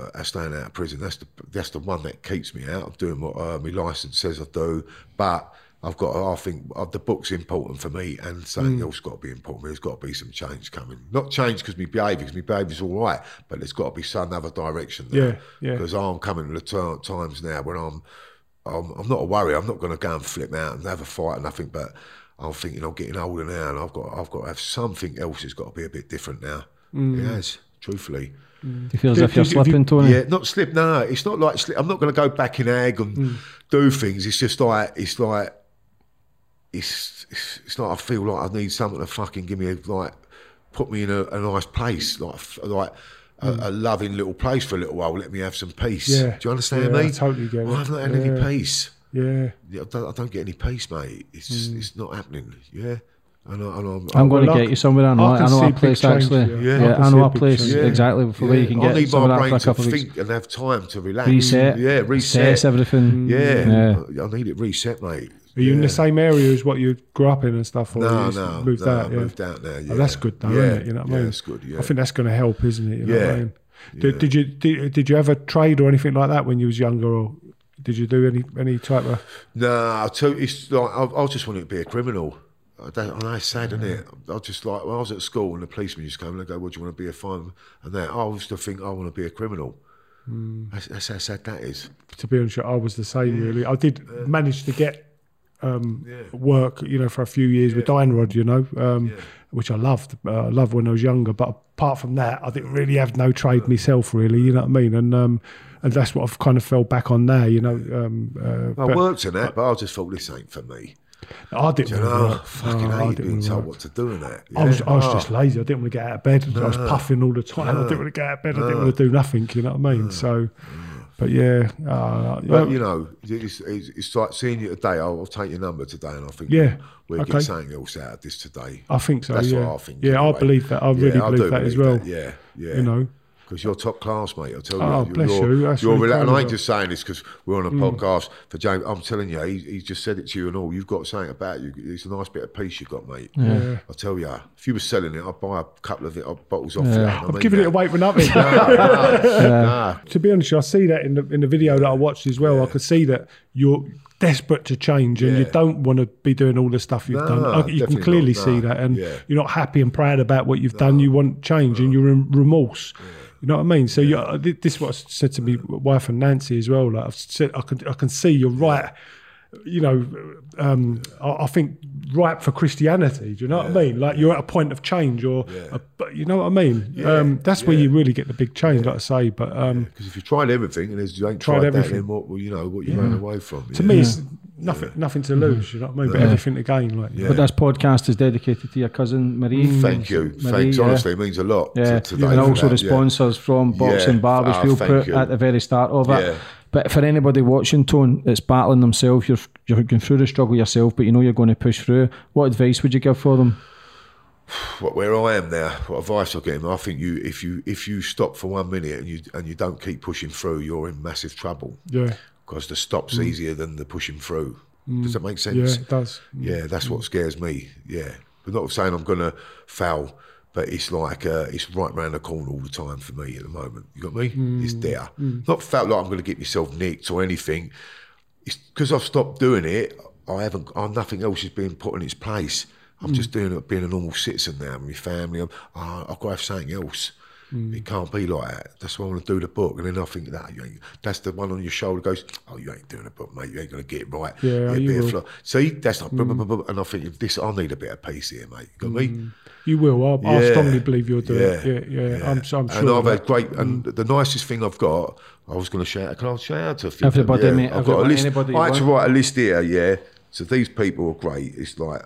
of prison. That's the one that keeps me out. I'm doing what my licence says I do. But I think the book's important for me, and something else got to be important. There's got to be some change coming. Not change because my behaviour's all right, but there's got to be some other direction there. Yeah. Because I'm coming to the times now when I'm not a worry. I'm not going to go and flip out and have a fight or nothing, but I'm thinking I'm getting older now, and I've got to have something else. Has got to be a bit different now. It has, truthfully. Do you feel as if you're slipping, Tony? Yeah, not slip. No, it's not like slip. I'm not going to go back in ag and do things. It's just like it's like I feel like I need something to fucking give me put me in a nice place, like a loving little place for a little while. Let me have some peace. Yeah. Do you understand me? I totally get it. I've not had any peace. Yeah. I don't get any peace, mate. It's not happening. Yeah. I'm going to get you somewhere. I know a place actually. Yeah, I know a place exactly for where you can get some of that for a couple of weeks. Think and have time to relax. Reset. Yeah, reset. Assess everything. Yeah. I need it reset, mate. Are you in the same area as what you grew up in and stuff? Or No, moved out. Moved out now. Yeah. Oh, that's good though, isn't it? You know what I mean? That's good. Yeah. I think that's going to help, isn't it? You know what I mean? Did you ever trade or anything like that when you was younger, or did you do any type of? No, it's like I just wanted to be a criminal. I know it's sad, isn't it? I just like when I was at school and the policeman used to come and they go, "What do you want to be a fireman?" And that I used to think I want to be a criminal. That's how sad that is. To be honest, I was the same really. I did manage to get work, for a few years with Dynrod, which I loved. I loved when I was younger. But apart from that, I didn't really have no trade myself, really. You know what I mean? And that's what I've kind of fell back on now. I worked in that, but I just thought this ain't for me. I didn't want to fucking hate being told what to do in that. Yeah? I was just lazy. I didn't want to get out of bed. I was puffing all the time. I didn't want to get out of bed. I didn't want to do nothing. You know what I mean? So, but yeah. But it's like seeing you today. I'll take your number today, and I think we'll get something else out of this today. I think so. That's what I think. Yeah, anyway. I believe that. I really believe that as well. Yeah. Yeah. Because you're top class, mate. I'll tell you. Oh, bless you. That's really and I ain't just saying this because we're on a podcast for James. I'm telling you, he just said it to you and all. You've got something about you. It's a nice bit of peace you've got, mate. Yeah. I'll tell you, if you were selling it, I'd buy a couple of bottles off you. I'm giving it away for nothing. Nah. To be honest, I see that in the video that I watched as well. I could see that you're desperate to change and you don't want to be doing all the stuff you've done. You can clearly see that, and you're not happy and proud about what you've done. You want change and you're in remorse. You know what I mean? So this is what I said to my wife and Nancy as well. Like I've said, I can see you're right. I think ripe for Christianity. Do you know what I mean? Like you're at a point of change, or you know what I mean? That's where you really get the big change, like I say. But because if you tried everything and you ain't tried everything, then what you ran away from? To me, it's nothing to lose. You know what I mean? But everything to gain. Like, But this podcast is dedicated to your cousin Marie. Thank you. Thanks. Honestly, it means a lot. Today and also the sponsors from Boxing Bar, which we'll put at the very start of it. But for anybody watching, Tone, that's battling themselves, you're going through the struggle yourself, but you know you're going to push through. What advice would you give for them? Where I am now, what advice I give them? I think if you stop for 1 minute and you don't keep pushing through, you're in massive trouble. Yeah. Because the stop's easier than the pushing through. Does that make sense? Yeah, it does. Yeah, that's what scares me. Yeah, but not saying I'm going to foul. But it's like it's right round the corner all the time for me at the moment. You got me? It's there. Not felt like I'm going to get myself nicked or anything. It's because I've stopped doing it. Nothing else is being put in its place. I'm just doing it, being a normal citizen now with my family. I've got to have something else. It can't be like that. That's why I want to do the book. And then I think that's the one on your shoulder goes, "Oh, you ain't doing a book, mate. You ain't going to get it right." Yeah, you will. See, that's not. And I think I need a bit of peace here, mate. You got me? You will. I strongly believe you'll do it. Yeah. I'm sure. And I've had great. And the nicest thing I've got, I was going to shout. Can I shout out to a few everybody, people? mate? I've got a list. I had to write a list here. Yeah. So these people are great. It's like.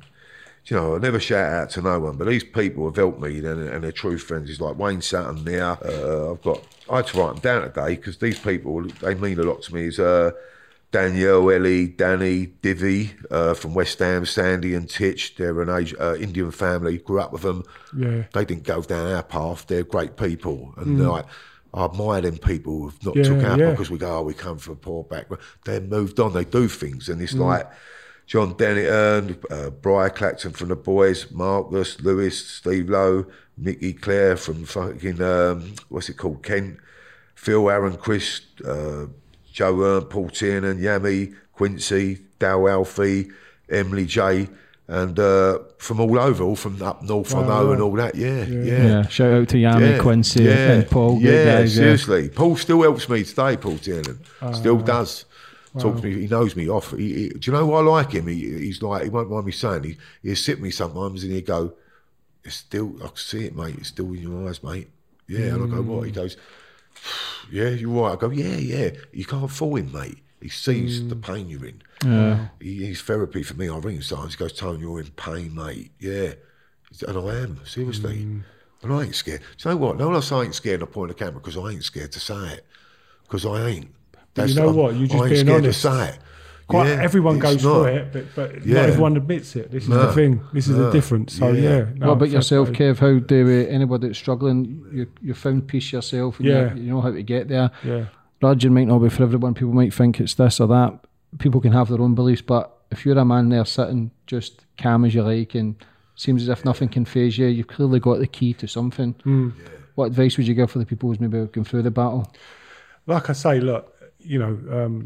I never shout out to no one, but these people have helped me and they're true friends. It's like Wayne Sutton there. I had to write them down today because these people, they mean a lot to me. Is Danielle, Ellie, Danny, Divi from West Ham, Sandy and Titch. They're an Indian family, grew up with them. Yeah. They didn't go down our path. They're great people. And I admire them people who've not took our path because we come from a poor background. They've moved on, they do things. And it's like... John Dennett, Brian Clacton from the boys, Marcus, Lewis, Steve Lowe, Mickey Clare from fucking, what's it called, Kent, Phil, Aaron, Chris, Joe Paul Tiernan, Yami, Quincy, Dal Alfie, Emily J, and from all over, all from up north, I know, and all that. Yeah. Shout out to Yami, Quincy, and Paul. Good guys, seriously. Paul still helps me today. Paul Tiernan still does. Talks to me. He knows me off. Do you know why I like him? He's like, he won't mind me saying. He'll sit me sometimes, and he'll go, "It's still, I can see it, mate. It's still in your eyes, mate." Yeah, and I go, "What?" He goes, "Yeah, you're right." I go, "Yeah. You can't fool him, mate. He sees the pain you're in. Yeah. He's therapy for me. I ring him sometimes. He goes, "Tone, you're in pain, mate." Yeah, and I am, seriously. And I ain't scared. Do you know what? No one else ain't scared. I point the camera because I ain't scared to say it. Because I ain't. You know what? You're just being honest. To say it. Everyone goes through it, but not everyone admits it. This is the thing. This is the difference. So what about yourself, Kev? How do anybody that's struggling? You found peace yourself, and you know how to get there. Yeah. Religion might not be for everyone. People might think it's this or that. People can have their own beliefs, but if you're a man there sitting just calm as you like, and seems as if nothing can faze you, you've clearly got the key to something. What advice would you give for the people who's maybe going through the battle? Like I say, look, you know,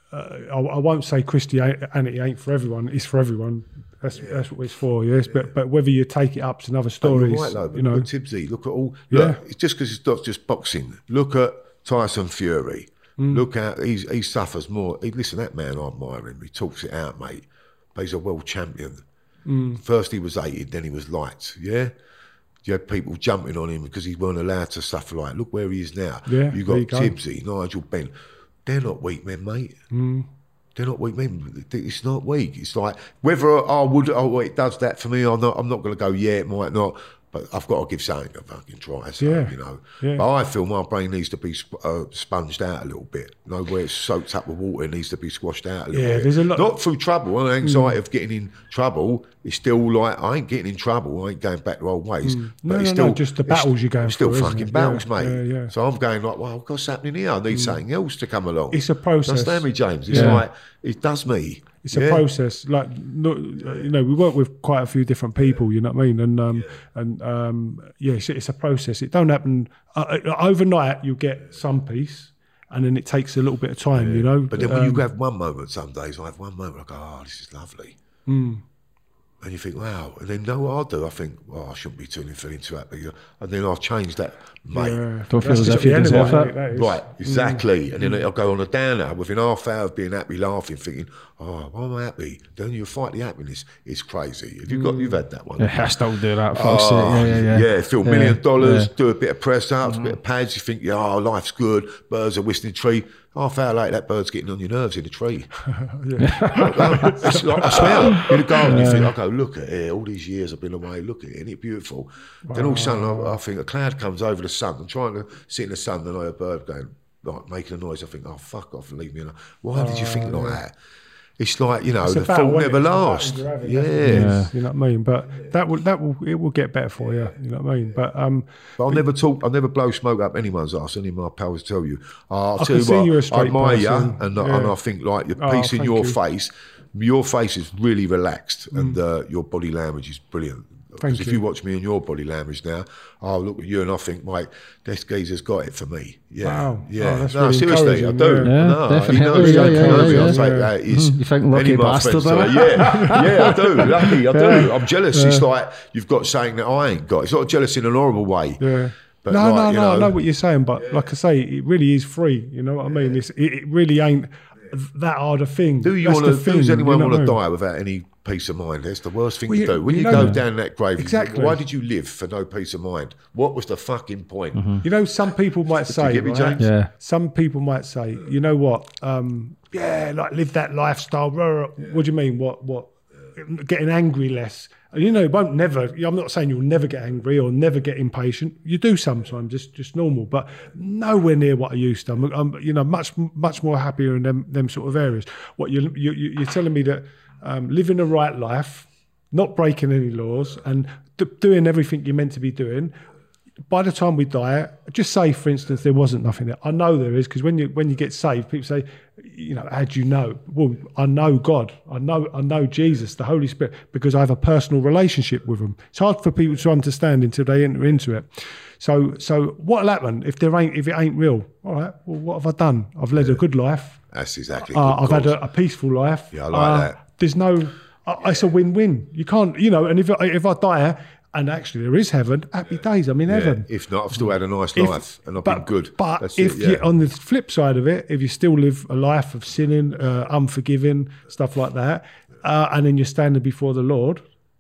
I won't say Christianity ain't for everyone. It's for everyone. That's what it's for. Yes, but whether you take it up to another story, right, though, you know, look at Tibbsy. Look at all. Look, it's just because it's not just boxing. Look at Tyson Fury. Look at he suffers more. Listen, that man, I admire him. He talks it out, mate. But he's a world champion. First he was hated, then he was liked. Yeah. You had people jumping on him because he weren't allowed to suffer like. Look where he is now. Yeah, you got Tibbsy, Nigel Benn. They're not weak men, mate. They're not weak men. It's not weak. It's like whether it does that for me or not. I'm not going to go. Yeah, it might not. But I've got to give something a fucking try. So, you know. Yeah. But I feel my brain needs to be sponged out a little bit. You know, where it's soaked up with water, it needs to be squashed out a little bit. There's a lot. Not through trouble. And anxiety of getting in trouble is still like, I ain't getting in trouble. I ain't going back to old ways. But No, just the battles you're going through. Still through, fucking battles, mate. Yeah. So I'm going like, well, what's happening here? I need something else to come along. It's a process. Understand me, James? It's like, it does me. It's a process. Like, you know, we work with quite a few different people, you know what I mean? And it's a process. It don't happen overnight. You get some peace, and then it takes a little bit of time, you know. But then when you have one moment, some days I have one moment, I go, oh, this is lovely. And you think, wow. And then you know what I'll do? I think, well, I shouldn't be feeling too happy. And then I'll change that, mate. Don't feel as if you deserve that. Right, exactly. And then I'll go on a downer within half hour of being happy, laughing, thinking, oh, why am I happy? Then you fight the happiness. It's crazy. You've had that one. I still do that. Yeah, feel $1 million, do a bit of press ups, a bit of pads. You think, life's good. Birds are whistling tree. Half hour later, that bird's getting on your nerves in the tree. It's like, I swear, in the garden, you think, I go, look at it, all these years I've been away, look at it, isn't it beautiful? Then all of a sudden, I think a cloud comes over the sun. I'm trying to sit in the sun, and I hear a bird going, like, making a noise. I think, oh, fuck off and leave me alone. Why did you think like that? It's like, you know, the fall never lasts. You know what I mean? But it will get better for you. You know what I mean? But I'll never blow smoke up anyone's ass. Any of my pals tell you. I'll tell you what, I admire you, and I think like the piece in your face. Your face is really relaxed, and your body language is brilliant. Because if you watch me and your body language now, I'll look at you and I think, mate, this geezer's got it for me. Yeah. Wow. Yeah. That's no, really seriously, I do. Yeah, no, definitely. I'll take that. You think lucky bastard? Yeah, I do. Lucky, I do. I'm jealous. It's like you've got something that I ain't got. It's not jealous in an horrible way. Yeah. But no, I know what you're saying, but like I say, it really is free. You know what I mean? It really ain't that hard a thing. Does anyone want to die without any peace of mind? That's the worst thing to do. When you go down that grave, exactly. Why did you live for no peace of mind? What was the fucking point? You know, some people might say, right? Some people might say, you know what? Like live that lifestyle. What do you mean? What? Getting angry less. You know, it won't never. I'm not saying you'll never get angry or never get impatient. You do sometimes, just normal, but nowhere near what I used to. I'm you know, much more happier in them sort of areas. What you're telling me that living the right life, not breaking any laws, and doing everything you're meant to be doing, by the time we die, just say, for instance, there wasn't nothing there. I know there is, because when you get saved, people say, how do you know? Well, I know God. I know Jesus, the Holy Spirit, because I have a personal relationship with him. It's hard for people to understand until they enter into it. So what'll happen if it ain't real? All right, well, what have I done? I've led a good life. That's exactly. I've had a peaceful life. Yeah, I like that. There's no. It's a win-win. You can't, and if I die. And actually, there is heaven. Happy days. I'm in heaven. If not, I've still had a nice life, and I've been good. But on the flip side of it, if you still live a life of sinning, unforgiving, stuff like that, and then you're standing before the Lord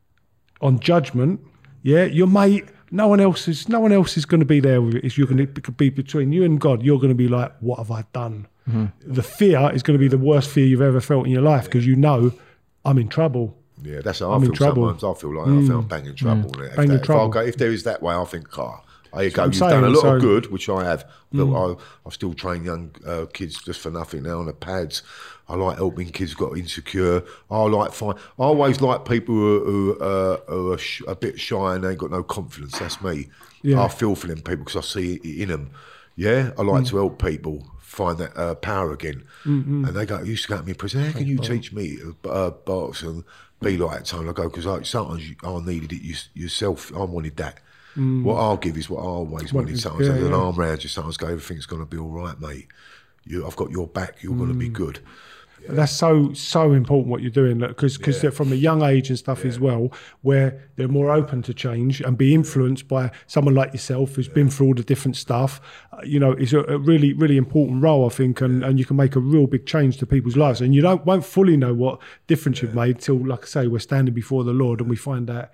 on judgment, your mate, no one else is going to be there with it. You're going to be between you and God. You're going to be like, what have I done? Mm-hmm. The fear is going to be the worst fear you've ever felt in your life, because I'm in trouble. Yeah, that's how I feel sometimes. I feel like I feel banging trouble. If there is that way, I think, there you go. You've done a lot of good, which I have. But I still train young kids just for nothing now on the pads. I like helping kids who got insecure. I always like people who are a bit shy and they ain't got no confidence. That's me. Yeah. I feel for them people because I see it in them. Yeah, I like to help people find that power again. Mm-hmm. And they go, used to go to me in prison, how can you teach me box and be like that? Time I go, because sometimes I needed it yourself. I wanted that. What I'll give is what I always wanted. Sometimes an arm around you, sometimes go, everything's going to be all right, mate. I've got your back, you're going to be good. Yeah. That's so important what you're doing, because they're from a young age and stuff as well, where they're more open to change and be influenced by someone like yourself who's been through all the different stuff. It's a really, really important role, I think, and you can make a real big change to people's lives. And you won't fully know what difference you've made till, like I say, we're standing before the Lord and we find out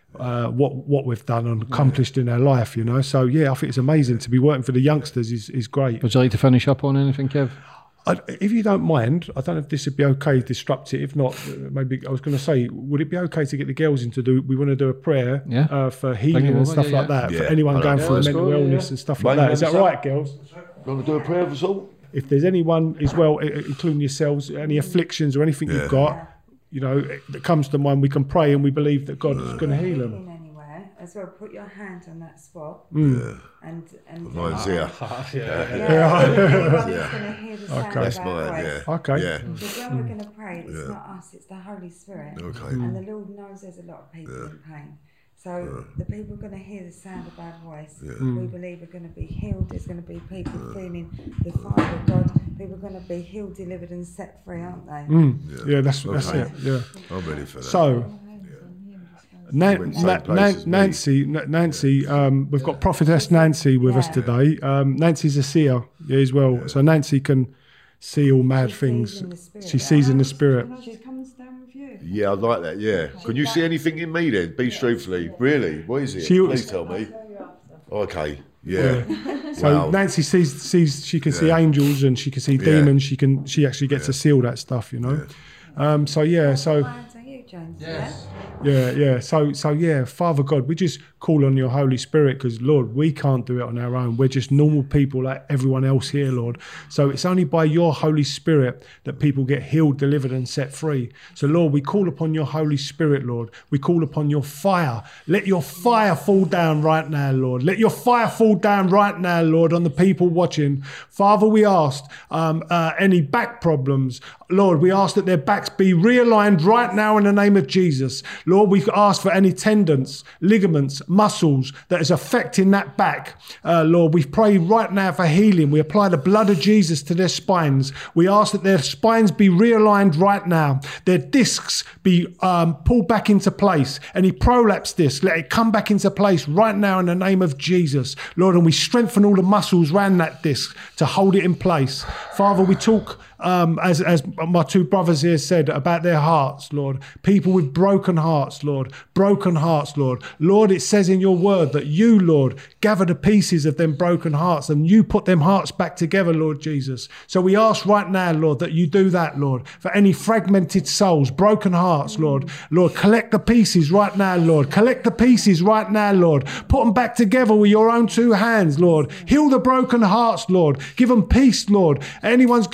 what we've done and accomplished in our life. So I think it's amazing to be working for the youngsters is great. Would you like to finish up on anything, Kev? If you don't mind, I don't know if this would be okay, disrupt it. If not, maybe I was going to say, would it be okay to get the girls in to do? We want to do a prayer for healing and stuff like that for anyone going through mental illness and stuff like that. Is that right, girls? You want to do a prayer for all? If there's anyone as well, including yourselves, any afflictions or anything you've got, that comes to mind, we can pray and we believe that God is going to heal them. As well, put your hand on that spot. And mine's here. Everyone's going to hear the sound That's of our mine. voice. Okay. Yeah. Because when we're going to pray, it's not us, it's the Holy Spirit. Okay. And the Lord knows there's a lot of people in pain. So the people are going to hear the sound of our voice. We believe are going to be healed. There's going to be people feeling the fire of God. People are going to be healed, delivered, and set free, aren't they? Yeah, that's it. Yeah. I'm ready for that. So. Nancy, we've got Prophetess Nancy with us today. Nancy's a seer as well, so Nancy can see all mad things. She sees in the spirit. She comes down with you. Yeah, I'd like that. Yeah, can you see anything in me then? Be truthfully, really. What is it? Please tell me. Okay. Yeah. So Nancy sees. She can see angels and she can see demons. She actually gets to see all that stuff. Yes. Yeah. So Father God, we just call on your Holy Spirit because, Lord, we can't do it on our own. We're just normal people like everyone else here, Lord. So it's only by your Holy Spirit that people get healed, delivered, and set free. So, Lord, we call upon your Holy Spirit, Lord. We call upon your fire. Let your fire fall down right now, Lord. Let your fire fall down right now, Lord, on the people watching. Father, we asked any back problems, Lord, we ask that their backs be realigned right now in the name of Jesus. Lord, we ask for any tendons, ligaments, muscles that is affecting that back. Lord, we pray right now for healing. We apply the blood of Jesus to their spines. We ask that their spines be realigned right now. Their discs be pulled back into place. Any prolapse disc, let it come back into place right now in the name of Jesus. Lord, and we strengthen all the muscles around that disc to hold it in place. Father, we talk as my two brothers here said about their hearts, Lord. People with broken hearts, Lord. Broken hearts, Lord. Lord, it says in your word that you, Lord, gather the pieces of them broken hearts and you put them hearts back together, Lord Jesus. So we ask right now, Lord, that you do that, Lord, for any fragmented souls, broken hearts, Lord. Lord, collect the pieces right now, Lord. Collect the pieces right now, Lord. Put them back together with your own two hands, Lord. Heal the broken hearts, Lord. Give them peace, Lord. Anyone's going through any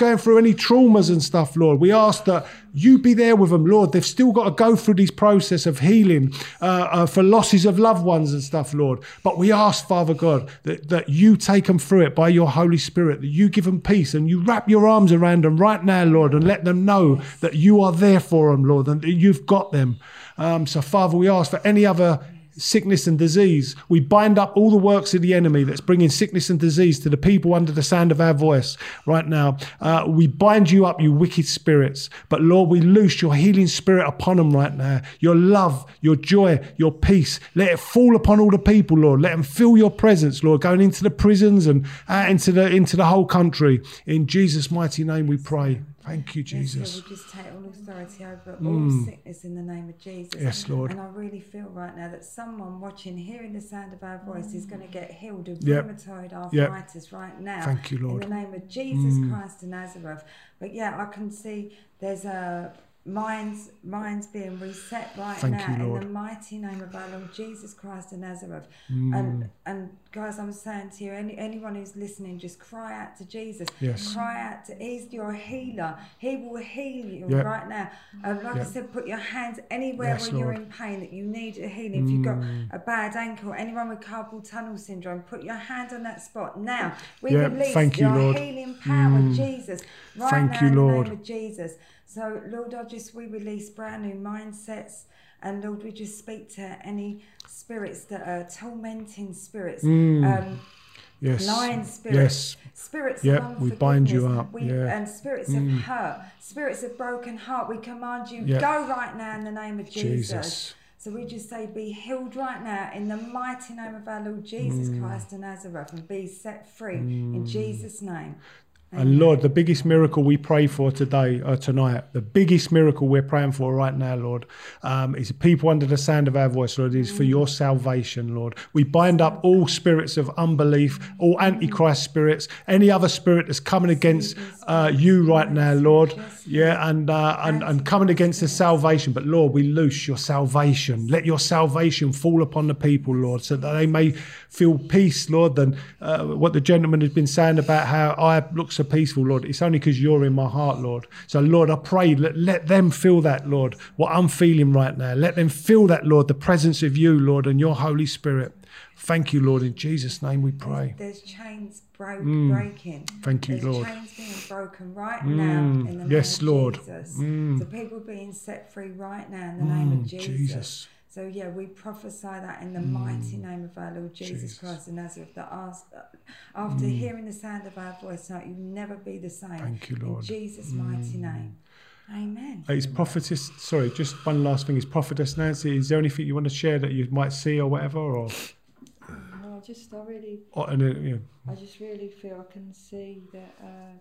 any traumas and stuff, Lord. We ask that you be there with them, Lord. They've still got to go through this process of healing for losses of loved ones and stuff, Lord. But we ask, Father God, that you take them through it by your Holy Spirit, that you give them peace and you wrap your arms around them right now, Lord, and let them know that you are there for them, Lord, and that you've got them. So, Father, we ask for any other sickness and disease. We bind up all the works of the enemy that's bringing sickness and disease to the people under the sound of our voice right now. We bind you up, you wicked spirits. But Lord, we loose your healing spirit upon them right now. Your love, your joy, your peace. Let it fall upon all the people, Lord. Let them feel your presence, Lord, going into the prisons and out into the whole country. In Jesus' mighty name we pray. Thank you, Jesus. Yes, we just take all authority over all sickness in the name of Jesus. Yes, Lord. And I really feel right now that someone watching, hearing the sound of our voice, is going to get healed of rheumatoid arthritis right now. Thank you, Lord. In the name of Jesus Christ of Nazareth. But yeah, I can see there's a minds being reset right now in the mighty name of our Lord Jesus Christ of Nazareth. And guys, I'm saying to you, anyone who's listening, just cry out to Jesus. Yes. Cry out to, he's your healer. He will heal you right now. Like I said, put your hands anywhere where you're in pain that you need a healing. If you've got a bad ankle, anyone with carpal tunnel syndrome, put your hand on that spot now. We release your healing power of Jesus right now in the name of Jesus. So, Lord, we release brand new mindsets. And, Lord, we just speak to any spirits that are tormenting spirits, lying spirits, spirits of unforgiveness. We bind you up. And spirits of hurt, spirits of broken heart. We command you, go right now in the name of Jesus. So we just say, be healed right now in the mighty name of our Lord Jesus Christ of Nazareth, and be set free in Jesus' name. And Lord, the biggest miracle we pray for tonight, the biggest miracle we're praying for right now, Lord, is people under the sound of our voice, Lord, is for your salvation, Lord. We bind up all spirits of unbelief, all antichrist spirits, any other spirit that's coming against you right now, Lord, and coming against the salvation. But Lord, we loose your salvation. Let your salvation fall upon the people, Lord, so that they may feel peace, Lord. And what the gentleman has been saying about how I look so peaceful, Lord, it's only because you're in my heart, Lord. So, Lord, I pray, let them feel that, Lord, what I'm feeling right now. Let them feel that, Lord, the presence of you, Lord, and your Holy Spirit. Thank you, Lord. In Jesus' name we pray. There's chains breaking. Thank you, Lord. There's chains being broken right now in the name of Lord. Jesus. So people being set free right now in the name of Jesus. So yeah, we prophesy that in the mighty name of our Lord Jesus Christ of Nazareth, that after hearing the sound of our voice tonight, you'll never be the same. Thank you, Lord. In Jesus' mighty name. Amen. Is prophetess, sorry, just one last thing. Is Prophetess Nancy, is there anything you want to share that you might see or whatever? Or I just really feel I can see that,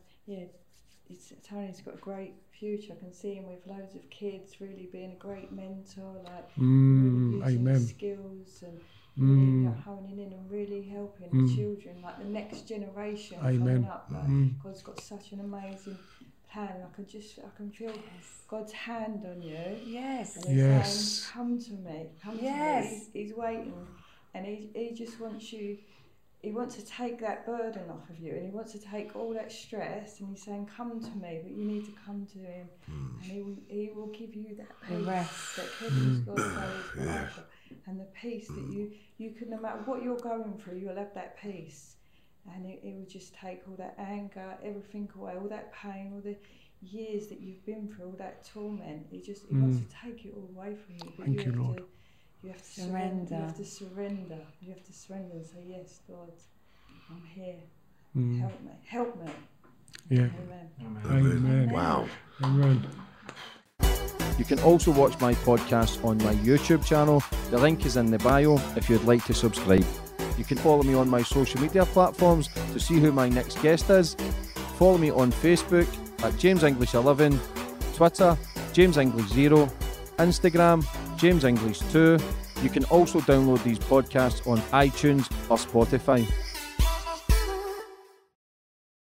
Tony's got a great future. I can see him with loads of kids, really being a great mentor, really using his skills and really honing in and really helping the children, like the next generation coming up. God's got such an amazing plan. I can feel God's hand on you. Yes. And he's saying, come to me. Come to me. He's waiting, and he just wants you. He wants to take that burden off of you, and he wants to take all that stress, and he's saying, come to me, but you need to come to him, and he will give you that peace that Kevin's got and the peace that you could, no matter what you're going through, you'll have that peace, and it will just take all that anger, everything away, all that pain, all the years that you've been through, all that torment. He wants to take it all away from you. But Thank you, Lord. You have to surrender. You have to surrender. You have to surrender and say, yes, God, I'm here. Help me. Yeah. Amen. Wow. Amen. You can also watch my podcast on my YouTube channel. The link is in the bio if you'd like to subscribe. You can follow me on my social media platforms to see who my next guest is. Follow me on Facebook at James English 11, Twitter, James English 0, Instagram, James English 2. You can also download these podcasts on iTunes or Spotify.